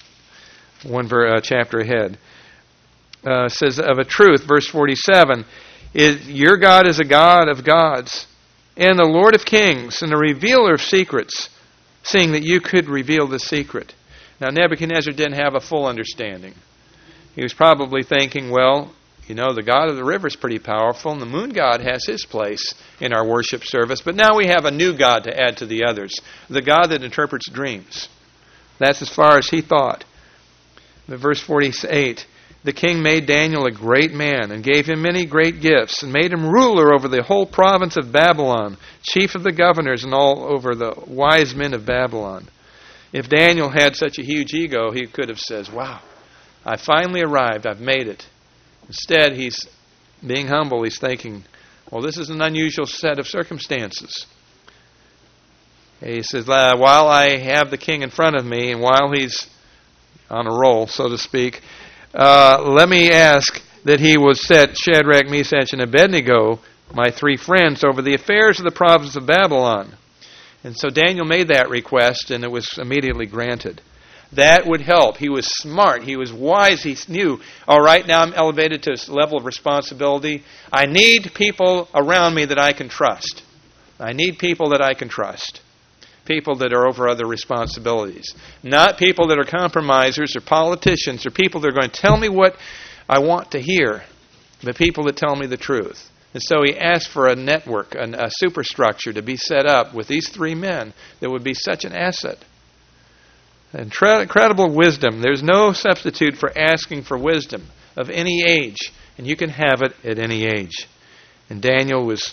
one chapter ahead. Says, of a truth, verse 47, your God is a God of gods, and the Lord of kings, and a revealer of secrets, seeing that you could reveal the secret. Now, Nebuchadnezzar didn't have a full understanding. He was probably thinking, well, you know, the God of the river is pretty powerful, and the moon god has his place in our worship service. But now we have a new God to add to the others, the God that interprets dreams. That's as far as he thought. But verse 48, the king made Daniel a great man, and gave him many great gifts, and made him ruler over the whole province of Babylon, chief of the governors, and all over the wise men of Babylon. If Daniel had such a huge ego, he could have said, wow, I finally arrived, I've made it. Instead, he's being humble. He's thinking, well, this is an unusual set of circumstances. He says, while I have the king in front of me, and while he's on a roll, so to speak, let me ask that he will set Shadrach, Meshach, and Abednego, my three friends, over the affairs of the province of Babylon. And so Daniel made that request, and it was immediately granted. That would help. He was smart. He was wise. He knew, all right, now I'm elevated to a level of responsibility. I need people around me that I can trust. I need people that I can trust. People that are over other responsibilities. Not people that are compromisers or politicians or people that are going to tell me what I want to hear, but people that tell me the truth. And so he asked for a network, a superstructure to be set up with these three men that would be such an asset. Incredible wisdom. There's no substitute for asking for wisdom of any age, and you can have it at any age. And Daniel was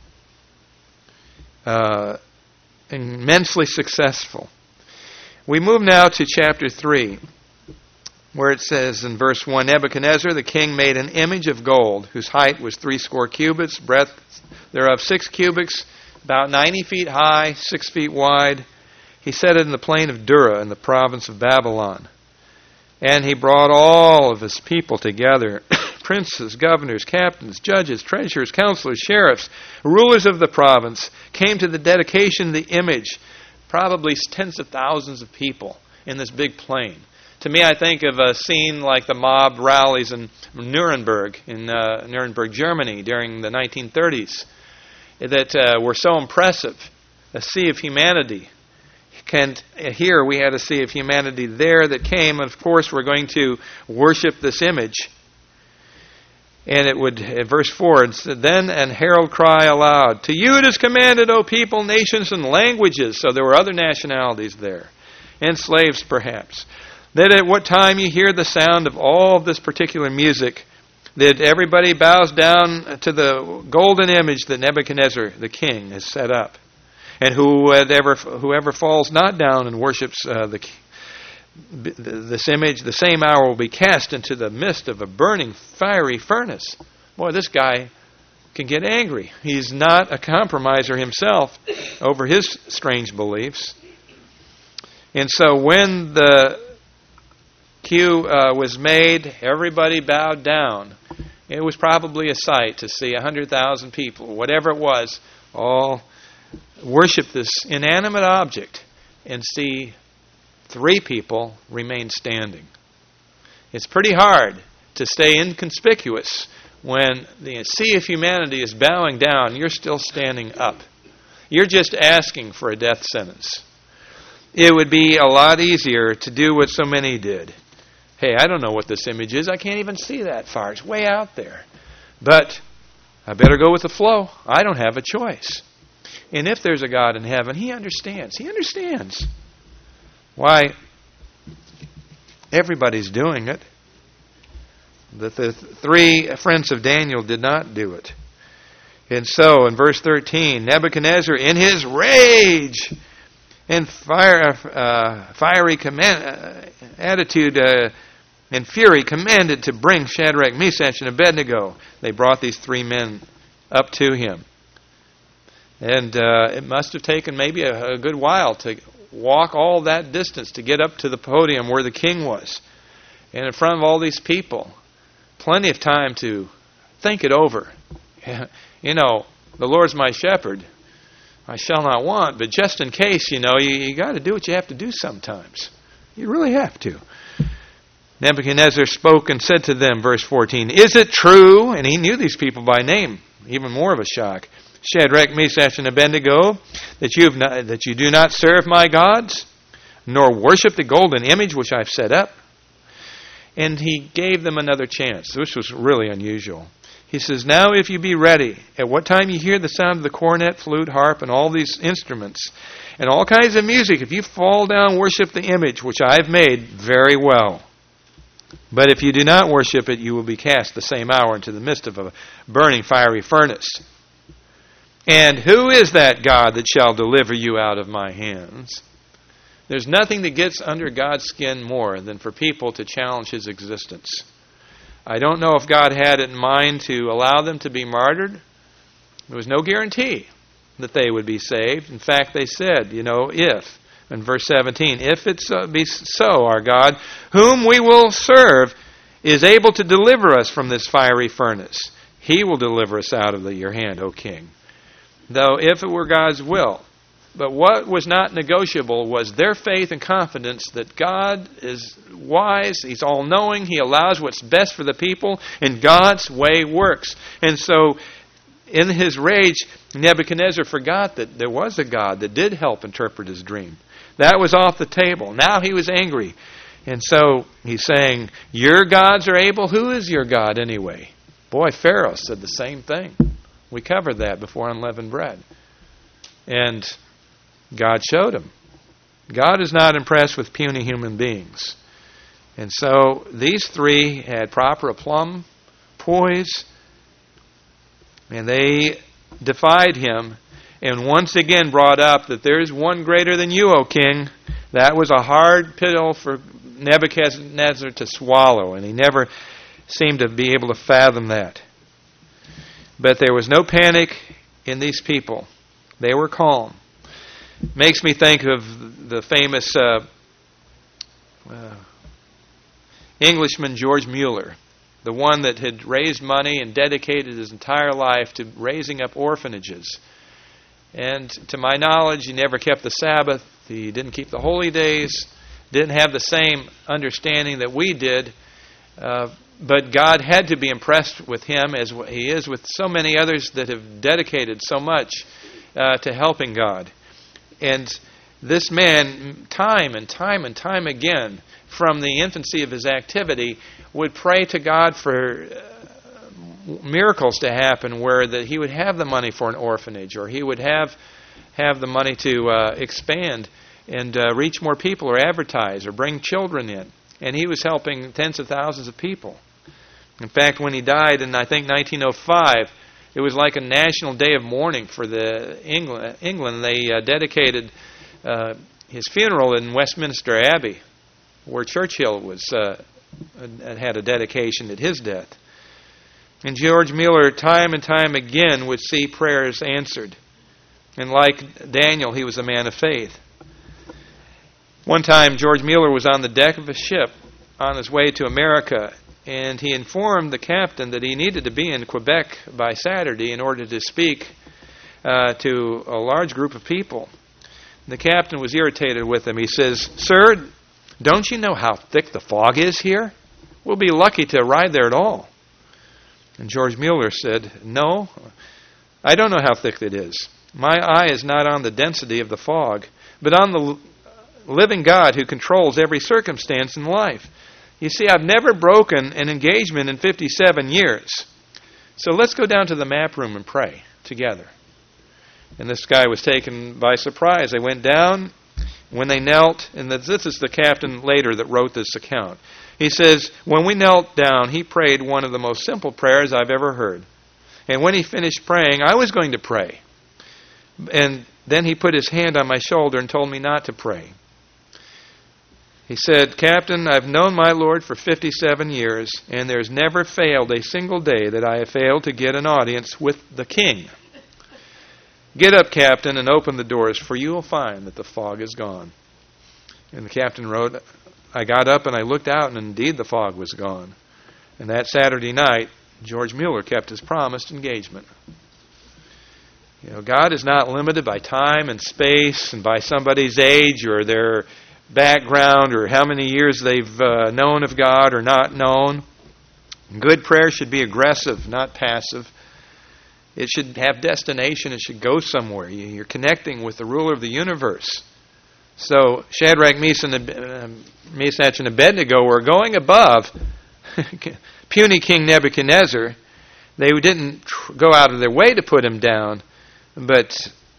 immensely successful. We move now to chapter 3, where it says in verse 1, Nebuchadnezzar the king made an image of gold, whose height was 60 cubits, breadth thereof 6 cubits, about 90 feet high, 6 feet wide. He set it in the plain of Dura in the province of Babylon. And he brought all of his people together, princes, governors, captains, judges, treasurers, counselors, sheriffs, rulers of the province, came to the dedication of the image. Probably tens of thousands of people in this big plain. To me, I think of a scene like the mob rallies in Nuremberg, Germany, during the 1930s, that were so impressive. A sea of humanity. Here we had a sea of humanity there that came, and of course we're going to worship this image. And it would, verse 4, it said, Then an herald cry aloud, To you it is commanded, O people, nations, and languages. So there were other nationalities there, and slaves perhaps. That at what time you hear the sound of all of this particular music, that everybody bows down to the golden image that Nebuchadnezzar the king has set up. And whoever falls not down and worships this image, the same hour will be cast into the midst of a burning fiery furnace. Boy, this guy can get angry. He's not a compromiser himself over his strange beliefs. And so when the cue was made, everybody bowed down. It was probably a sight to see 100,000 people, whatever it was, all worship this inanimate object and see 3 people remain standing. It's pretty hard to stay inconspicuous when the sea of humanity is bowing down, you're still standing up. You're just asking for a death sentence. It would be a lot easier to do what so many did. Hey, I don't know what this image is. I can't even see that far. It's way out there. But I better go with the flow. I don't have a choice. And if there's a God in heaven, He understands. He understands why everybody's doing it. That the 3 friends of Daniel did not do it. And so, in verse 13, Nebuchadnezzar, in his rage and fiery attitude and fury, commanded to bring Shadrach, Meshach, and Abednego. They brought these 3 men up to him. And it must have taken maybe a good while to walk all that distance to get up to the podium where the king was. And in front of all these people. Plenty of time to think it over. You know, the Lord's my shepherd. I shall not want. But just in case, you got to do what you have to do sometimes. You really have to. Nebuchadnezzar spoke and said to them, verse 14, "Is it true?" And he knew these people by name. Even more of a shock. "Shadrach, Meshach, and Abednego, that you do not serve my gods, nor worship the golden image which I've set up." And he gave them another chance. This was really unusual. He says, "Now if you be ready, at what time you hear the sound of the cornet, flute, harp, and all these instruments, and all kinds of music, if you fall down, worship the image which I have made, very well. But if you do not worship it, you will be cast the same hour into the midst of a burning fiery furnace. And who is that God that shall deliver you out of my hands?" There's nothing that gets under God's skin more than for people to challenge His existence. I don't know if God had it in mind to allow them to be martyred. There was no guarantee that they would be saved. In fact, they said, if, in verse 17, "If it be so, our God, whom we will serve, is able to deliver us from this fiery furnace. He will deliver us out of your hand, O king." Though if it were God's will. But what was not negotiable was their faith and confidence that God is wise, He's all-knowing, He allows what's best for the people, and God's way works. And so, in his rage, Nebuchadnezzar forgot that there was a God that did help interpret his dream. That was off the table. Now he was angry. And so, he's saying, "Your gods are able? Who is your God anyway?" Boy, Pharaoh said the same thing. We covered that before unleavened bread. And God showed him. God is not impressed with puny human beings. And so these 3 had proper aplomb, poise, and they defied him and once again brought up that there is one greater than you, O king. That was a hard pill for Nebuchadnezzar to swallow, and he never seemed to be able to fathom that. But there was no panic in these people. They were calm. Makes me think of the famous Englishman George Mueller, the one that had raised money and dedicated his entire life to raising up orphanages. And to my knowledge, he never kept the Sabbath. He didn't keep the holy days. Didn't have the same understanding that we did. But God had to be impressed with him as He is with so many others that have dedicated so much to helping God. And this man, time and time again, from the infancy of his activity, would pray to God for miracles to happen, where that he would have the money for an orphanage, or he would have the money to expand and reach more people, or advertise, or bring children in. And he was helping tens of thousands of people. In fact, when he died in, I think, 1905, it was like a national day of mourning for England. They dedicated his funeral in Westminster Abbey, where Churchill had a dedication at his death. And George Mueller, time and time again, would see prayers answered. And like Daniel, he was a man of faith. One time, George Mueller was on the deck of a ship on his way to America, and he informed the captain that he needed to be in Quebec by Saturday in order to speak to a large group of people. The captain was irritated with him. He says, "Sir, don't you know how thick the fog is here? We'll be lucky to ride there at all." And George Mueller said, "No, I don't know how thick it is. My eye is not on the density of the fog, but on the living God who controls every circumstance in life. You see, I've never broken an engagement in 57 years. So let's go down to the map room and pray together." And this guy was taken by surprise. They went down. When they knelt, and this is the captain later that wrote this account. He says, "When we knelt down, he prayed one of the most simple prayers I've ever heard. And when he finished praying, I was going to pray. And then he put his hand on my shoulder and told me not to pray. He said, 'Captain, I've known my Lord for 57 years, and there's never failed a single day that I have failed to get an audience with the king. Get up, Captain, and open the doors, for you will find that the fog is gone.' And the captain wrote, I got up and I looked out, and indeed the fog was gone. And that Saturday night, George Mueller kept his promised engagement." You know, God is not limited by time and space and by somebody's age or their background or how many years they've known of God or not known. Good prayer should be aggressive, not passive. It should have destination. It should go somewhere. You're connecting with the ruler of the universe. So Shadrach, Meshach, and Abednego were going above puny King Nebuchadnezzar. They didn't go out of their way to put him down, but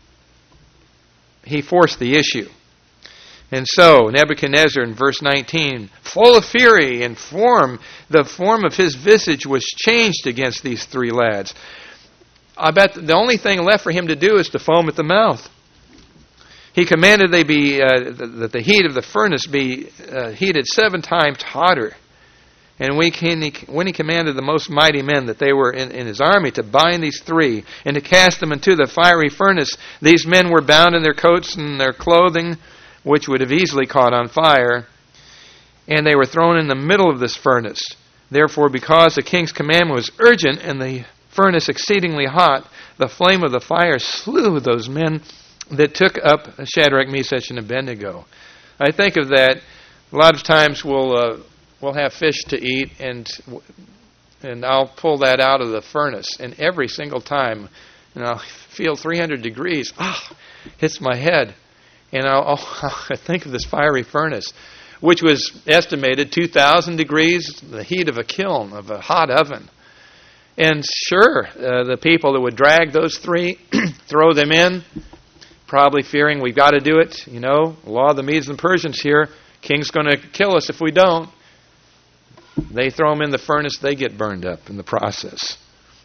he forced the issue. And so Nebuchadnezzar in verse 19, full of fury and the form of his visage was changed against these three lads. I bet the only thing left for him to do is to foam at the mouth. He commanded that the heat of the furnace be heated 7 times hotter. And when he commanded the most mighty men that they were in his army to bind these three and to cast them into the fiery furnace, these men were bound in their coats and their clothing, which would have easily caught on fire, and they were thrown in the middle of this furnace. Therefore, because the king's commandment was urgent and the furnace exceedingly hot, the flame of the fire slew those men that took up Shadrach, Meshach, and Abednego. I think of that. A lot of times we'll have fish to eat, and I'll pull that out of the furnace, and every single time, and I'll feel 300 degrees, hits my head, and I'll think of this fiery furnace, which was estimated 2,000 degrees, the heat of a kiln, of a hot oven. And sure, the people that would drag those three, throw them in, probably fearing we've got to do it, law of the Medes and Persians here, king's going to kill us if we don't. They throw them in the furnace, they get burned up in the process.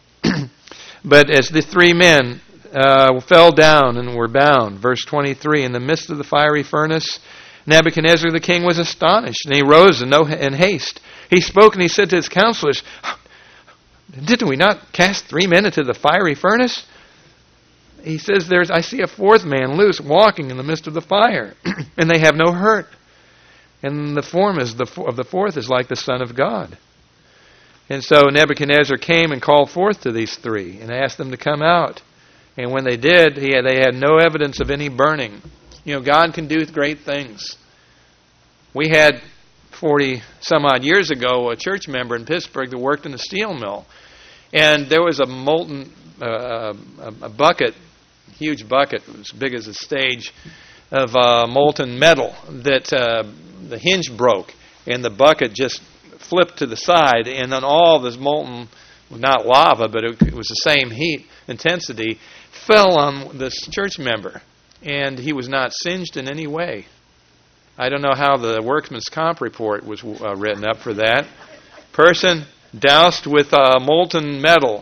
But as the three men fell down and were bound, verse 23, in the midst of the fiery furnace, Nebuchadnezzar the king was astonished, and he rose in haste. He spoke and he said to his counselors, "Didn't we not cast 3 men into the fiery furnace?" He says, I see a 4th man loose, walking in the midst of the fire, and they have no hurt. And the form of the 4th is like the Son of God. And so Nebuchadnezzar came and called forth to these 3 and asked them to come out. And when they did, they had no evidence of any burning. God can do great things. We had 40 some odd years ago a church member in Pittsburgh that worked in a steel mill. And there was a molten a bucket, huge bucket, as big as a stage, of molten metal that the hinge broke, and the bucket just flipped to the side, and then all this molten, not lava, but it was the same heat intensity, fell on this church member, and he was not singed in any way. I don't know how the workman's comp report was written up for that. Person doused with molten metal,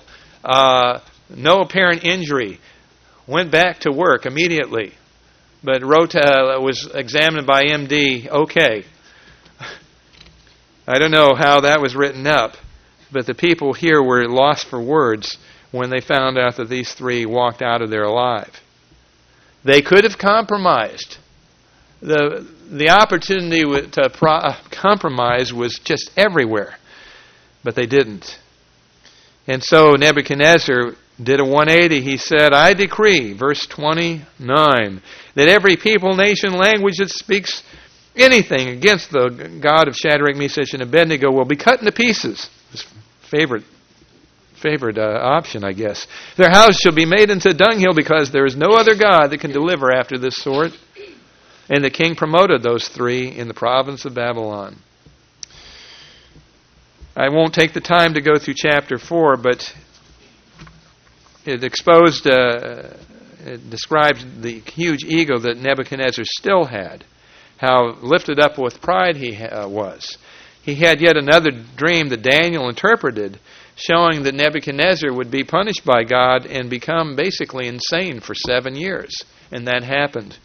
no apparent injury, went back to work immediately, but was examined by MD, okay. I don't know how that was written up, But the people here were lost for words when they found out that these three walked out of there alive. They could have compromised. The opportunity to compromise was just everywhere, but they didn't. And so Nebuchadnezzar did a 180. He said, I decree, verse 29, that every people, nation, language that speaks anything against the God of Shadrach, Meshach, and Abednego will be cut into pieces. His favorite option, I guess. Their house shall be made into a dunghill, because there is no other God that can deliver after this sort. And the king promoted those three in the province of Babylon. I won't take the time to go through chapter 4, but it describes the huge ego that Nebuchadnezzar still had, how lifted up with pride he was. He had yet another dream that Daniel interpreted, showing that Nebuchadnezzar would be punished by God and become basically insane for 7 years. And that happened.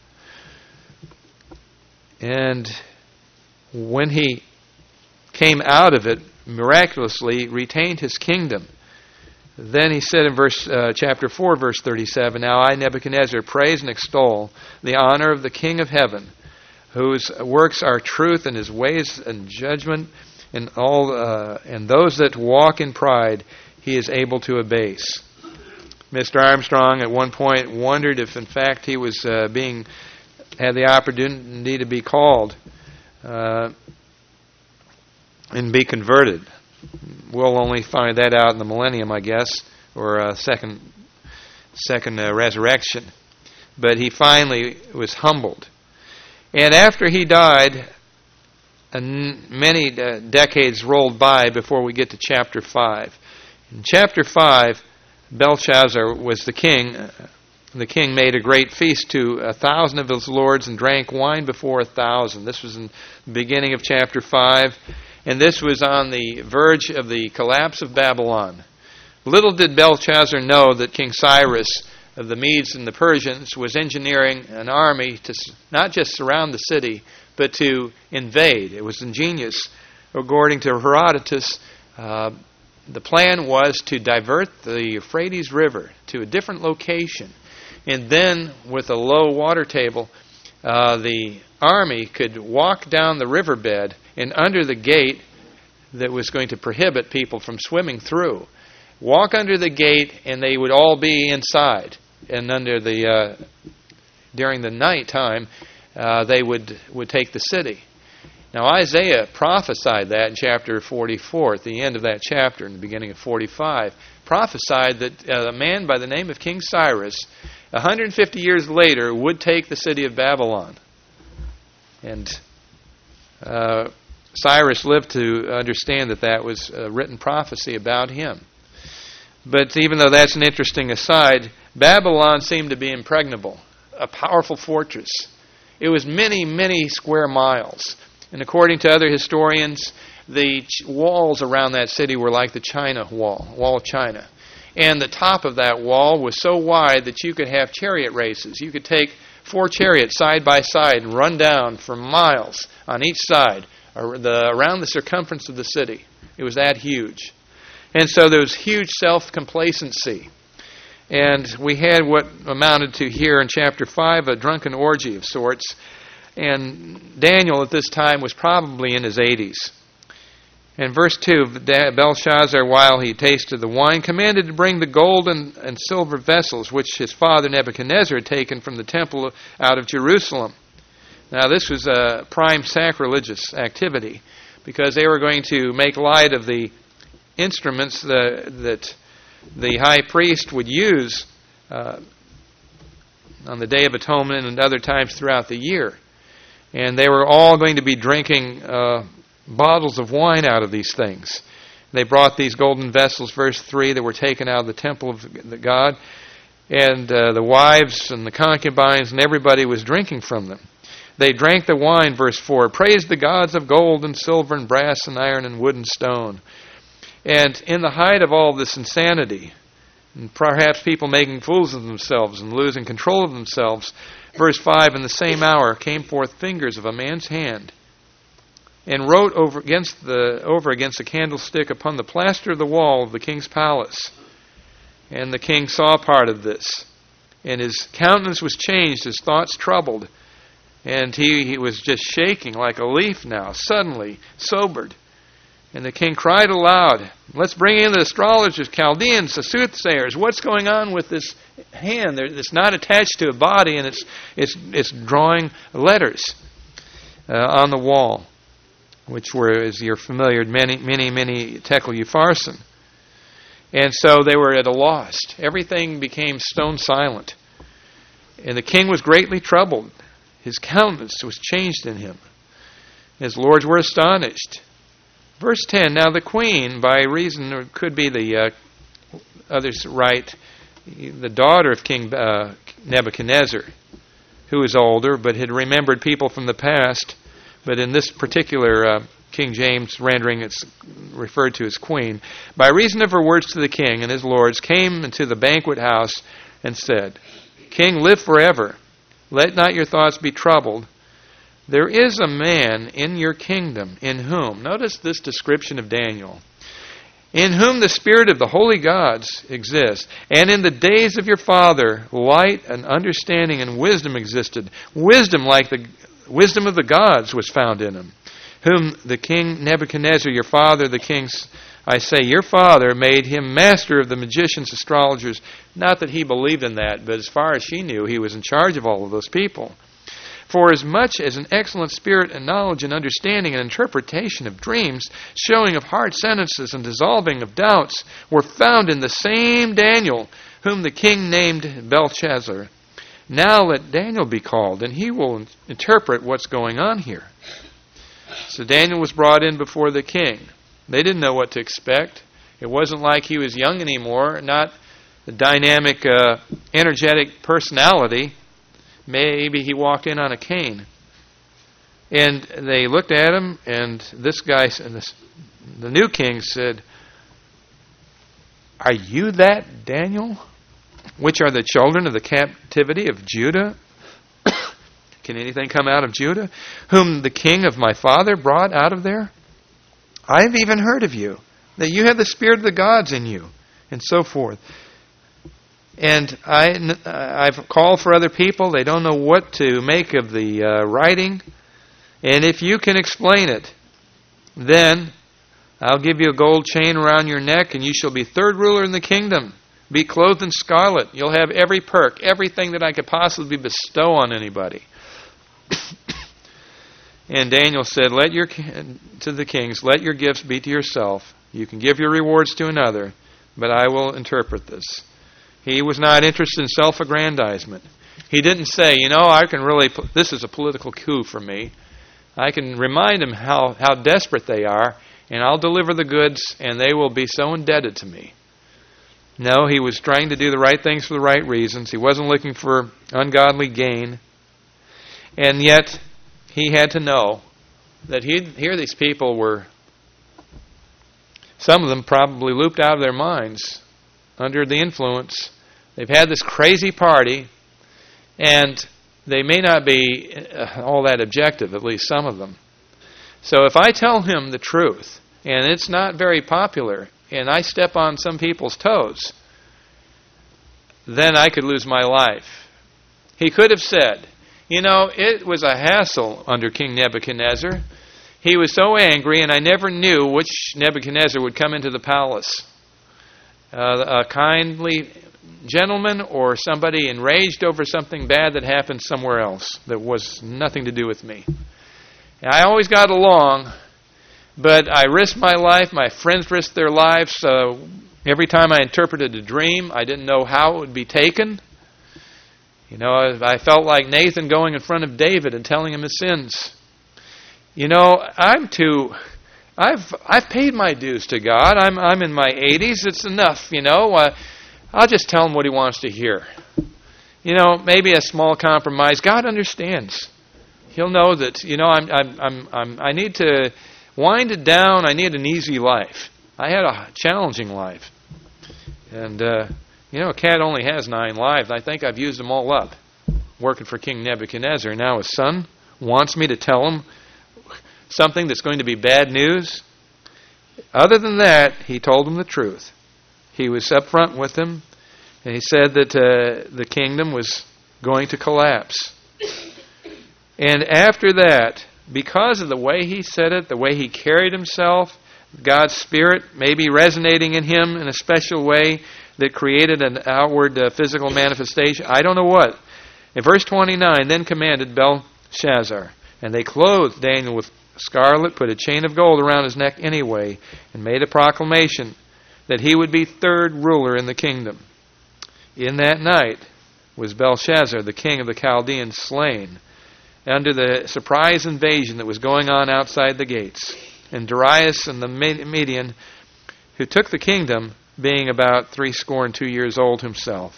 And when he came out of it, miraculously retained his kingdom. Then he said in chapter 4, verse 37, Now I, Nebuchadnezzar, praise and extol the honor of the King of heaven, whose works are truth, and his ways and judgment, and those that walk in pride he is able to abase. Mr. Armstrong at one point wondered if in fact he was had the opportunity to be called and be converted. We'll only find that out in the millennium, I guess, or second resurrection. But he finally was humbled. And after he died, many decades rolled by before we get to chapter 5. In chapter 5, Belshazzar was the king. The king made a great feast to 1,000 of his lords and drank wine before 1,000. This was in the beginning of chapter 5. And this was on the verge of the collapse of Babylon. Little did Belshazzar know that King Cyrus of the Medes and the Persians was engineering an army to not just surround the city, but to invade. It was ingenious. According to Herodotus, the plan was to divert the Euphrates River to a different location. And then, with a low water table, the army could walk down the riverbed and under the gate that was going to prohibit people from swimming through. Walk under the gate, and they would all be inside. And during the night time, they would take the city. Now Isaiah prophesied that in chapter 44, at the end of that chapter, in the beginning of 45, prophesied that a man by the name of King Cyrus, 150 years later, would take the city of Babylon. And Cyrus lived to understand that that was a written prophecy about him. But even though that's an interesting aside, Babylon seemed to be impregnable, a powerful fortress. It was many, many square miles. And according to other historians, the walls around that city were like the China Wall of China. And the top of that wall was so wide that you could have chariot races. You could take 4 chariots side by side and run down for miles on each side around the circumference of the city. It was that huge. And so there was huge self-complacency. And we had what amounted to here in chapter 5 a drunken orgy of sorts. And Daniel at this time was probably in his 80s. In verse 2, Belshazzar, while he tasted the wine, commanded to bring the gold and silver vessels which his father Nebuchadnezzar had taken from the temple out of Jerusalem. Now this was a prime sacrilegious activity, because they were going to make light of the instruments that the high priest would use on the Day of Atonement and other times throughout the year. And they were all going to be drinking bottles of wine out of these things. They brought these golden vessels, verse 3, that were taken out of the temple of the God. And the wives and the concubines and everybody was drinking from them. They drank the wine, verse 4, praised the gods of gold and silver and brass and iron and wood and stone. And in the height of all this insanity, and perhaps people making fools of themselves and losing control of themselves, verse 5, in the same hour came forth fingers of a man's hand, and wrote over against the candlestick upon the plaster of the wall of the king's palace. And the king saw part of this, and his countenance was changed, his thoughts troubled, and he was just shaking like a leaf now, suddenly sobered. And the king cried aloud, "Let's bring in the astrologers, Chaldeans, the soothsayers. What's going on with this hand? It's not attached to a body, and it's drawing letters on the wall," which were, as you're familiar, many tekel upharsin. And so they were at a loss. Everything became stone silent. And the king was greatly troubled. His countenance was changed in him. His lords were astonished. Verse 10, now the queen, by reason, or it could be the others write, the daughter of King Nebuchadnezzar, who was older but had remembered people from the past, but in this particular King James rendering, it's referred to as queen, by reason of her words to the king and his lords, came into the banquet house and said, "King, live forever. Let not your thoughts be troubled. There is a man in your kingdom in whom," notice this description of Daniel, "in whom the spirit of the holy gods exists, and in the days of your father light and understanding and wisdom existed. Wisdom like the wisdom of the gods was found in him, whom the king Nebuchadnezzar, your father, the kings, I say, your father, made him master of the magicians, astrologers." Not that he believed in that, but as far as she knew, he was in charge of all of those people. "For as much as an excellent spirit and knowledge and understanding and interpretation of dreams, showing of hard sentences and dissolving of doubts, were found in the same Daniel, whom the king named Belshazzar. Now let Daniel be called, and he will interpret what's going on here." So Daniel was brought in before the king. They didn't know what to expect. It wasn't like he was young anymore, not a dynamic, energetic personality. Maybe he walked in on a cane. And they looked at him, and this guy, the new king said, "Are you that Daniel, which are the children of the captivity of Judah? Can anything come out of Judah, whom the king of my father brought out of there? I've even heard of you, that you have the spirit of the gods in you," and so forth. And I've called for other people. They don't know what to make of the writing. And if you can explain it, then I'll give you a gold chain around your neck, and you shall be third ruler in the kingdom. Be clothed in scarlet. You'll have every perk, everything that I could possibly bestow on anybody. And Daniel said, to the kings, "Let your gifts be to yourself. You can give your rewards to another, but I will interpret this." He was not interested in self-aggrandizement. He didn't say, I can really, this is a political coup for me. I can remind them how desperate they are, and I'll deliver the goods, and they will be so indebted to me. No, he was trying to do the right things for the right reasons. He wasn't looking for ungodly gain. And yet, he had to know that here these people were, some of them probably looped out of their minds under the influence. They've had this crazy party, and they may not be all that objective, at least some of them. So if I tell him the truth, and it's not very popular, and I step on some people's toes, then I could lose my life. He could have said, it was a hassle under King Nebuchadnezzar. He was so angry, and I never knew which Nebuchadnezzar would come into the palace. A kindly gentleman or somebody enraged over something bad that happened somewhere else that was nothing to do with me. And I always got along, but I risked my life. My friends risked their lives. Every time I interpreted a dream, I didn't know how it would be taken. I felt like Nathan going in front of David and telling him his sins. I've paid my dues to God. I'm in my 80s. It's enough, I'll just tell him what he wants to hear. Maybe a small compromise. God understands. He'll know that, I need to wind it down. I need an easy life. I had a challenging life. And, a cat only has 9 lives. I think I've used them all up working for King Nebuchadnezzar. Now his son wants me to tell him something that's going to be bad news? Other than that, he told them the truth. He was upfront with them, and he said that the kingdom was going to collapse. And after that, because of the way he said it, the way he carried himself, God's Spirit maybe resonating in him in a special way that created an outward physical manifestation, I don't know what. In verse 29, then commanded Belshazzar, and they clothed Daniel with scarlet, put a chain of gold around his neck anyway, and made a proclamation that he would be third ruler in the kingdom. In that night was Belshazzar, the king of the Chaldeans, slain under the surprise invasion that was going on outside the gates. And Darius and the Median, who took the kingdom, being about 62 years old himself.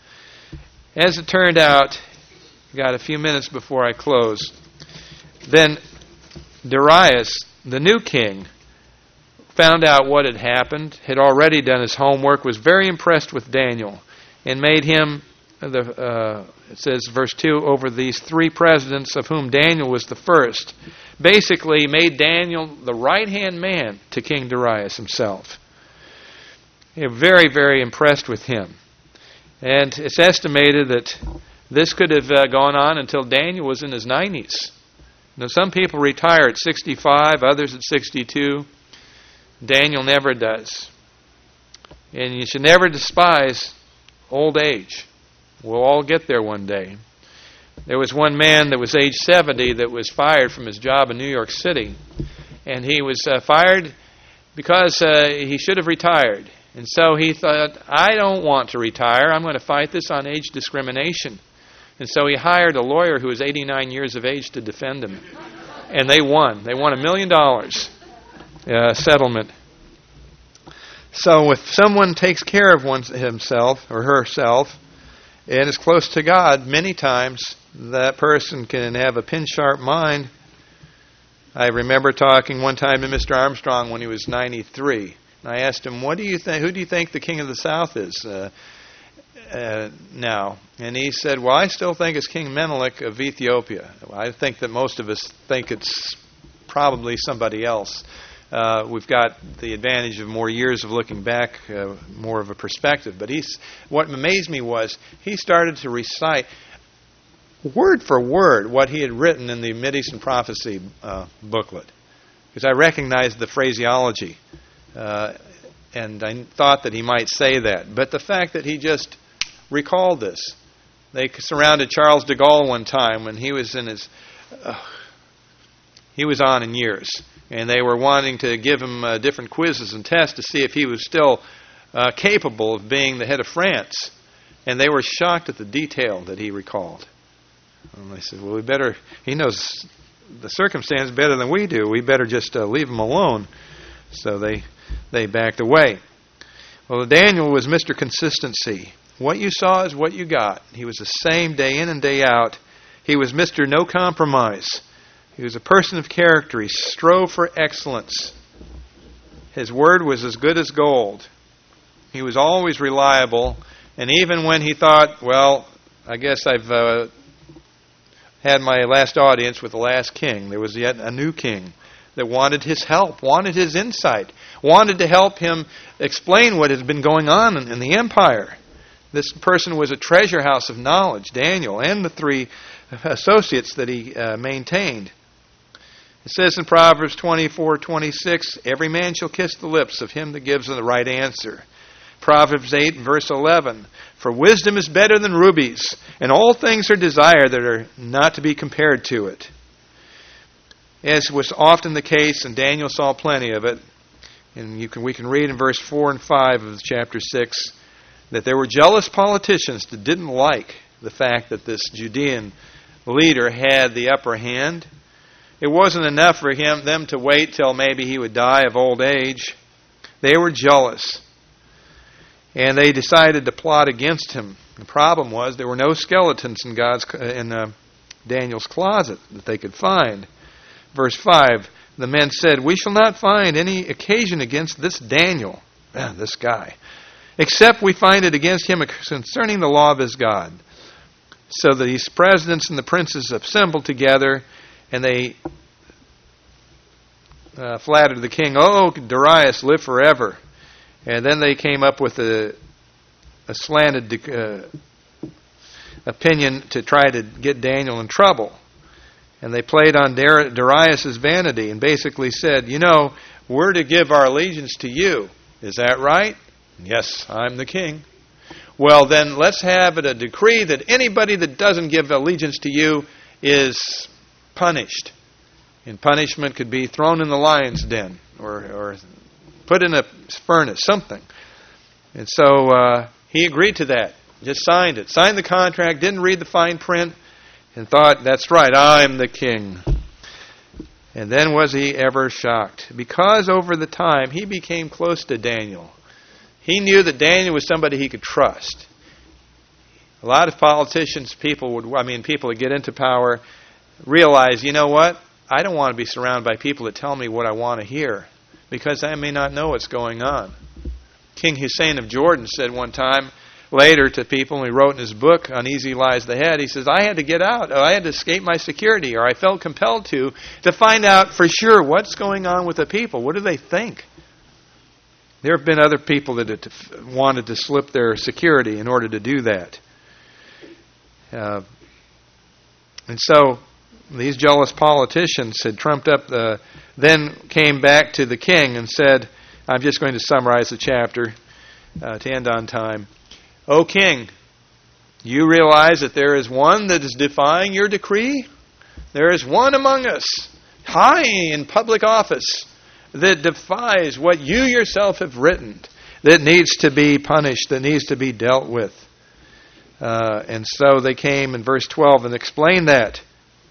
As it turned out, got a few minutes before I close, then Darius, the new king, found out what had happened, had already done his homework, was very impressed with Daniel, and made him, it says, verse 2, over these 3 presidents, of whom Daniel was the first. Basically, made Daniel the right-hand man to King Darius himself. They were very, very impressed with him. And it's estimated that this could have gone on until Daniel was in his 90s. Now, some people retire at 65, others at 62. Daniel never does. And you should never despise old age. We'll all get there one day. There was one man that was age 70 that was fired from his job in New York City. And he was fired because he should have retired. And so he thought, I don't want to retire. I'm going to fight this on age discrimination. And so he hired a lawyer who was 89 years of age to defend him. And they won. They won $1 million settlement. So if someone takes care of himself or herself and is close to God, many times that person can have a pin-sharp mind. I remember talking one time to Mr. Armstrong when he was 93. And I asked him, "What do you think? Who do you think the king of the South is now?" And he said, "Well, I still think it's King Menelik of Ethiopia. I think that most of us think it's probably somebody else. We've got the advantage of more years of looking back, more of a perspective." But what amazed me was he started to recite word for word what he had written in the Mideast Prophecy booklet, because I recognized the phraseology. And I thought that he might say that. But the fact that he just recalled this. They surrounded Charles de Gaulle one time when he was in his... he was on in years. And they were wanting to give him different quizzes and tests to see if he was still capable of being the head of France. And they were shocked at the detail that he recalled. And they said, well, we better... He knows the circumstance better than we do. We better just leave him alone. So they backed away. Well, Daniel was Mr. Consistency. What you saw is what you got. He was the same day in and day out. He was Mr. No Compromise. He was a person of character. He strove for excellence. His word was as good as gold. He was always reliable. And even when he thought, well, I guess I've had my last audience with the last king, there was yet a new king that wanted his help, wanted his insight, wanted to help him explain what had been going on in the empire. This person was a treasure house of knowledge, Daniel, and the 3 associates that he maintained. It says in Proverbs 24:26, every man shall kiss the lips of him that gives the right answer. Proverbs 8, verse 11, for wisdom is better than rubies, and all things are desired that are not to be compared to it. As was often the case, and Daniel saw plenty of it, and we can read in verse 4 and 5 of chapter 6, that there were jealous politicians that didn't like the fact that this Judean leader had the upper hand. It wasn't enough for them to wait till maybe he would die of old age. They were jealous. And they decided to plot against him. The problem was there were no skeletons in Daniel's closet that they could find. Verse 5, the men said, we shall not find any occasion against this Daniel, this guy, except we find it against him concerning the law of his God. So these presidents and the princes assembled together, and they flattered the king. "Oh, Darius, live forever." And then they came up with a slanted opinion to try to get Daniel in trouble. And they played on Darius's vanity and basically said, "We're to give our allegiance to you. Is that right?" "Yes, I'm the king." "Well, then let's have it a decree that anybody that doesn't give allegiance to you is punished." And punishment could be thrown in the lion's den or put in a furnace, something. And so he agreed to that. Just signed it. Signed the contract, didn't read the fine print, and thought, "That's right, I'm the king." And then was he ever shocked? Because over the time, he became close to Daniel. He knew that Daniel was somebody he could trust. A lot of politicians, people that get into power, realize, you know what? I don't want to be surrounded by people that tell me what I want to hear, because I may not know what's going on. King Hussein of Jordan said one time, later to people, and he wrote in his book, Uneasy Lies the Head, he says, "I had to get out, I had to escape my security, or I felt compelled to find out for sure what's going on with the people. What do they think?" There have been other people that wanted to slip their security in order to do that. And so these jealous politicians had trumped up then came back to the king and said, I'm just going to summarize the chapter to end on time. "O king, you realize that there is one that is defying your decree? There is one among us, high in public office, that defies what you yourself have written, that needs to be punished, that needs to be dealt with." And so they came in verse 12 and explained that.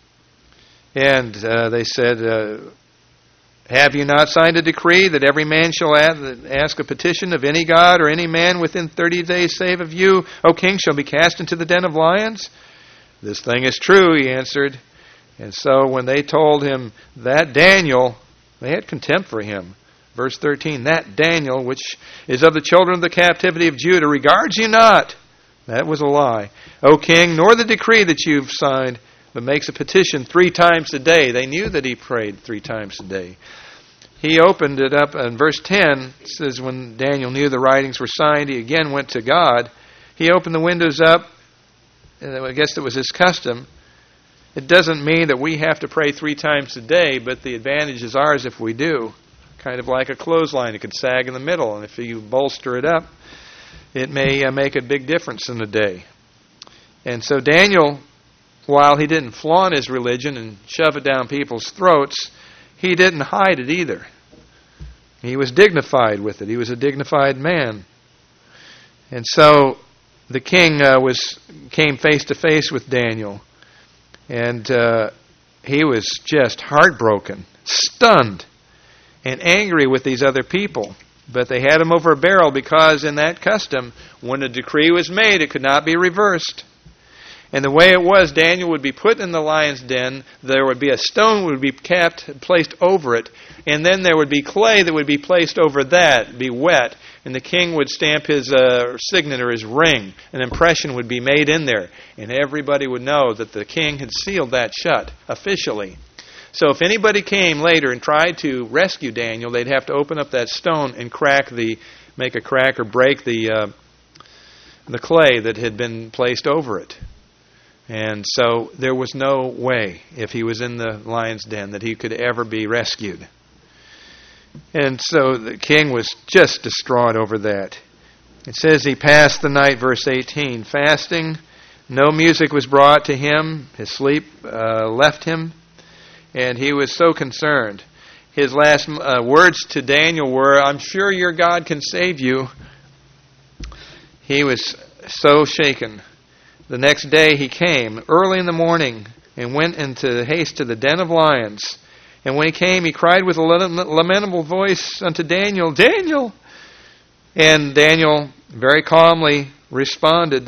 And they said, "Have you not signed a decree that every man shall ask a petition of any god or any man within 30 days save of you, O king, shall be cast into the den of lions?" "This thing is true," he answered. And so when they told him that Daniel, they had contempt for him. Verse 13, "That Daniel, which is of the children of the captivity of Judah, regards you not." That was a lie. "O king, nor the decree that you've signed, but makes a petition 3 times a day." They knew that he prayed 3 times a day. He opened it up, and verse 10 says, when Daniel knew the writings were signed, he again went to God. He opened the windows up, and I guess it was his custom. It doesn't mean that we have to pray 3 times a day, but the advantage is ours if we do. Kind of like a clothesline. It can sag in the middle, and if you bolster it up, it may make a big difference in a day. And so Daniel, while he didn't flaunt his religion and shove it down people's throats, he didn't hide it either. He was dignified with it. He was a dignified man. And so the king came face to face with Daniel. And he was just heartbroken, stunned, and angry with these other people. But they had him over a barrel because in that custom, when a decree was made, it could not be reversed. And the way it was, Daniel would be put in the lion's den. There would be a stone would be placed over it. And then there would be clay that would be placed over that, be wet. And the king would stamp his signet or his ring. An impression would be made in there. And everybody would know that the king had sealed that shut officially. So if anybody came later and tried to rescue Daniel, they'd have to open up that stone and make a crack or break the clay that had been placed over it. And so there was no way, if he was in the lion's den, that he could ever be rescued. And so the king was just distraught over that. It says he passed the night, verse 18, fasting. No music was brought to him. His sleep left him. And he was so concerned. His last words to Daniel were, I'm sure your God can save you. He was so shaken. The next day he came early in the morning and went into haste to the den of lions. And when he came, he cried with a lamentable voice unto Daniel, Daniel! And Daniel very calmly responded,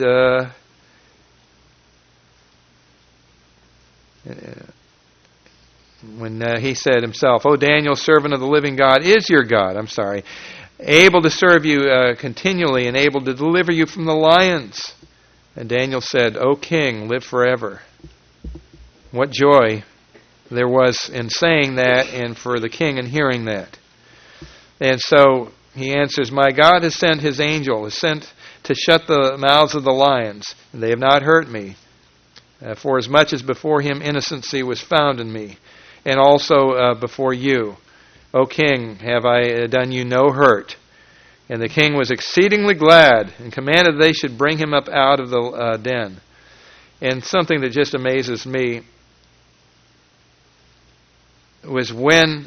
when he said himself, O Daniel, servant of the living God, is your God, able to serve you continually and able to deliver you from the lions. And Daniel said, O king, live forever. What joy there was in saying that and for the king in hearing that. And so he answers, my God has sent his angel, has sent to shut the mouths of the lions, and they have not hurt me. For as much as before him innocency was found in me, and also before you, O king, have I done you no hurt. And the king was exceedingly glad, and commanded they should bring him up out of the den. And something that just amazes me was when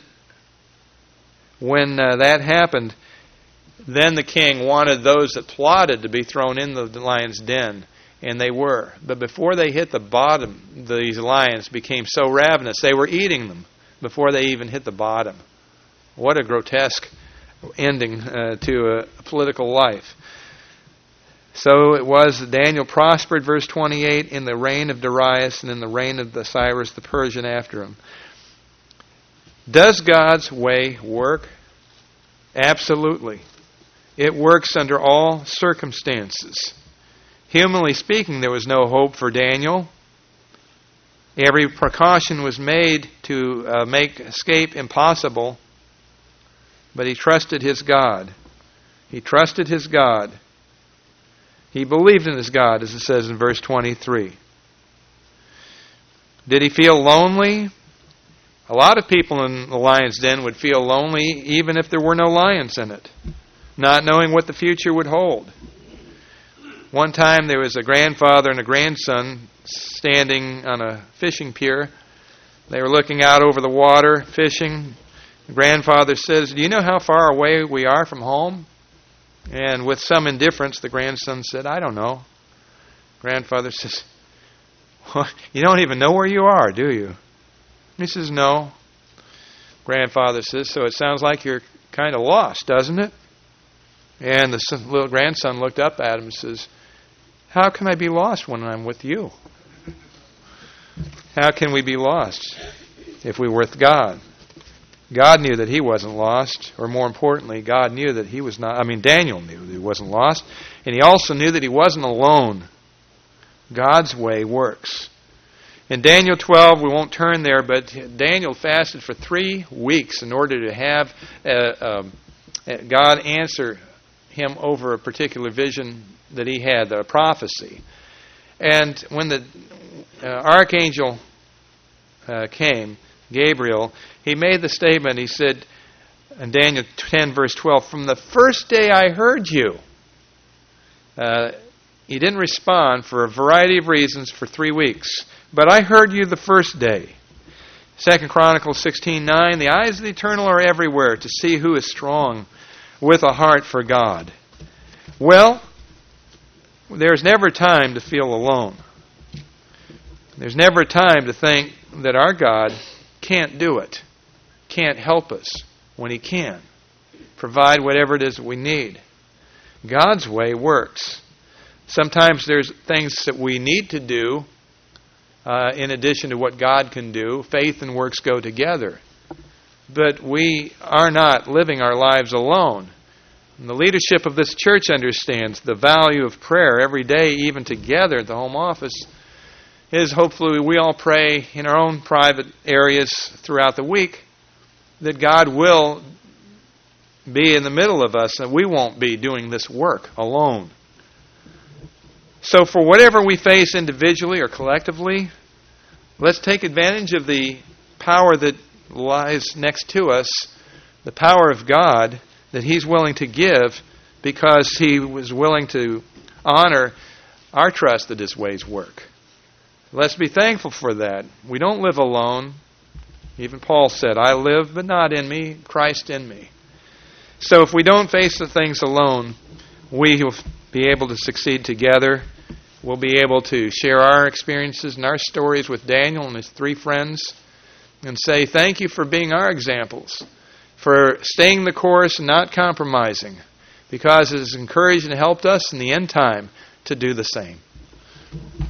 that happened, then the king wanted those that plotted to be thrown in the lion's den, and they were. But before they hit the bottom, these lions became so ravenous, they were eating them before they even hit the bottom. What a grotesque ending to a political life. So it was that Daniel prospered, verse 28, in the reign of Darius and in the reign of the Cyrus the Persian after him. Does God's way work? Absolutely. It works under all circumstances. Humanly speaking, there was no hope for Daniel. Every precaution was made to make escape impossible, but he trusted his God. He trusted his God. He believed in his God, as it says in verse 23. Did he feel lonely? A lot of people in the lion's den would feel lonely even if there were no lions in it, not knowing what the future would hold. One time there was a grandfather and a grandson standing on a fishing pier. They were looking out over the water, fishing. The grandfather says, do you know how far away we are from home? And with some indifference, the grandson said, I don't know. Grandfather says, well, you don't even know where you are, do you? He says, no. Grandfather says, so it sounds like you're kind of lost, doesn't it? And the little grandson looked up at him and says, how can I be lost when I'm with you? How can we be lost if we were with God? God knew that he wasn't lost, or more importantly, God knew that he was not. Daniel knew that he wasn't lost, and he also knew that he wasn't alone. God's way works. In Daniel 12, we won't turn there, but Daniel fasted for 3 weeks in order to have God answer him over a particular vision that he had, a prophecy. And when the archangel came, Gabriel, he made the statement, he said in Daniel 10 verse 12, from the first day I heard you. He didn't respond for a variety of reasons for 3 weeks. But I heard you the first day. 2 Chronicles 16:9, the eyes of the eternal are everywhere to see who is strong with a heart for God. Well, there's never time to feel alone. There's never time to think that our God can't do it, can't help us when he can, provide whatever it is that we need. God's way works. Sometimes there's things that we need to do in addition to what God can do. Faith and works go together. But we are not living our lives alone. And the leadership of this church understands the value of prayer every day, even together at the home office, is hopefully we all pray in our own private areas throughout the week that God will be in the middle of us and we won't be doing this work alone. So for whatever we face individually or collectively, let's take advantage of the power that lies next to us, the power of God that he's willing to give because he was willing to honor our trust that his ways work. Let's be thankful for that. We don't live alone. Even Paul said, I live, but not in me, Christ in me. So if we don't face the things alone, we will be able to succeed together. We'll be able to share our experiences and our stories with Daniel and his 3 friends and say, thank you for being our examples, for staying the course and not compromising, because it has encouraged and helped us in the end time to do the same.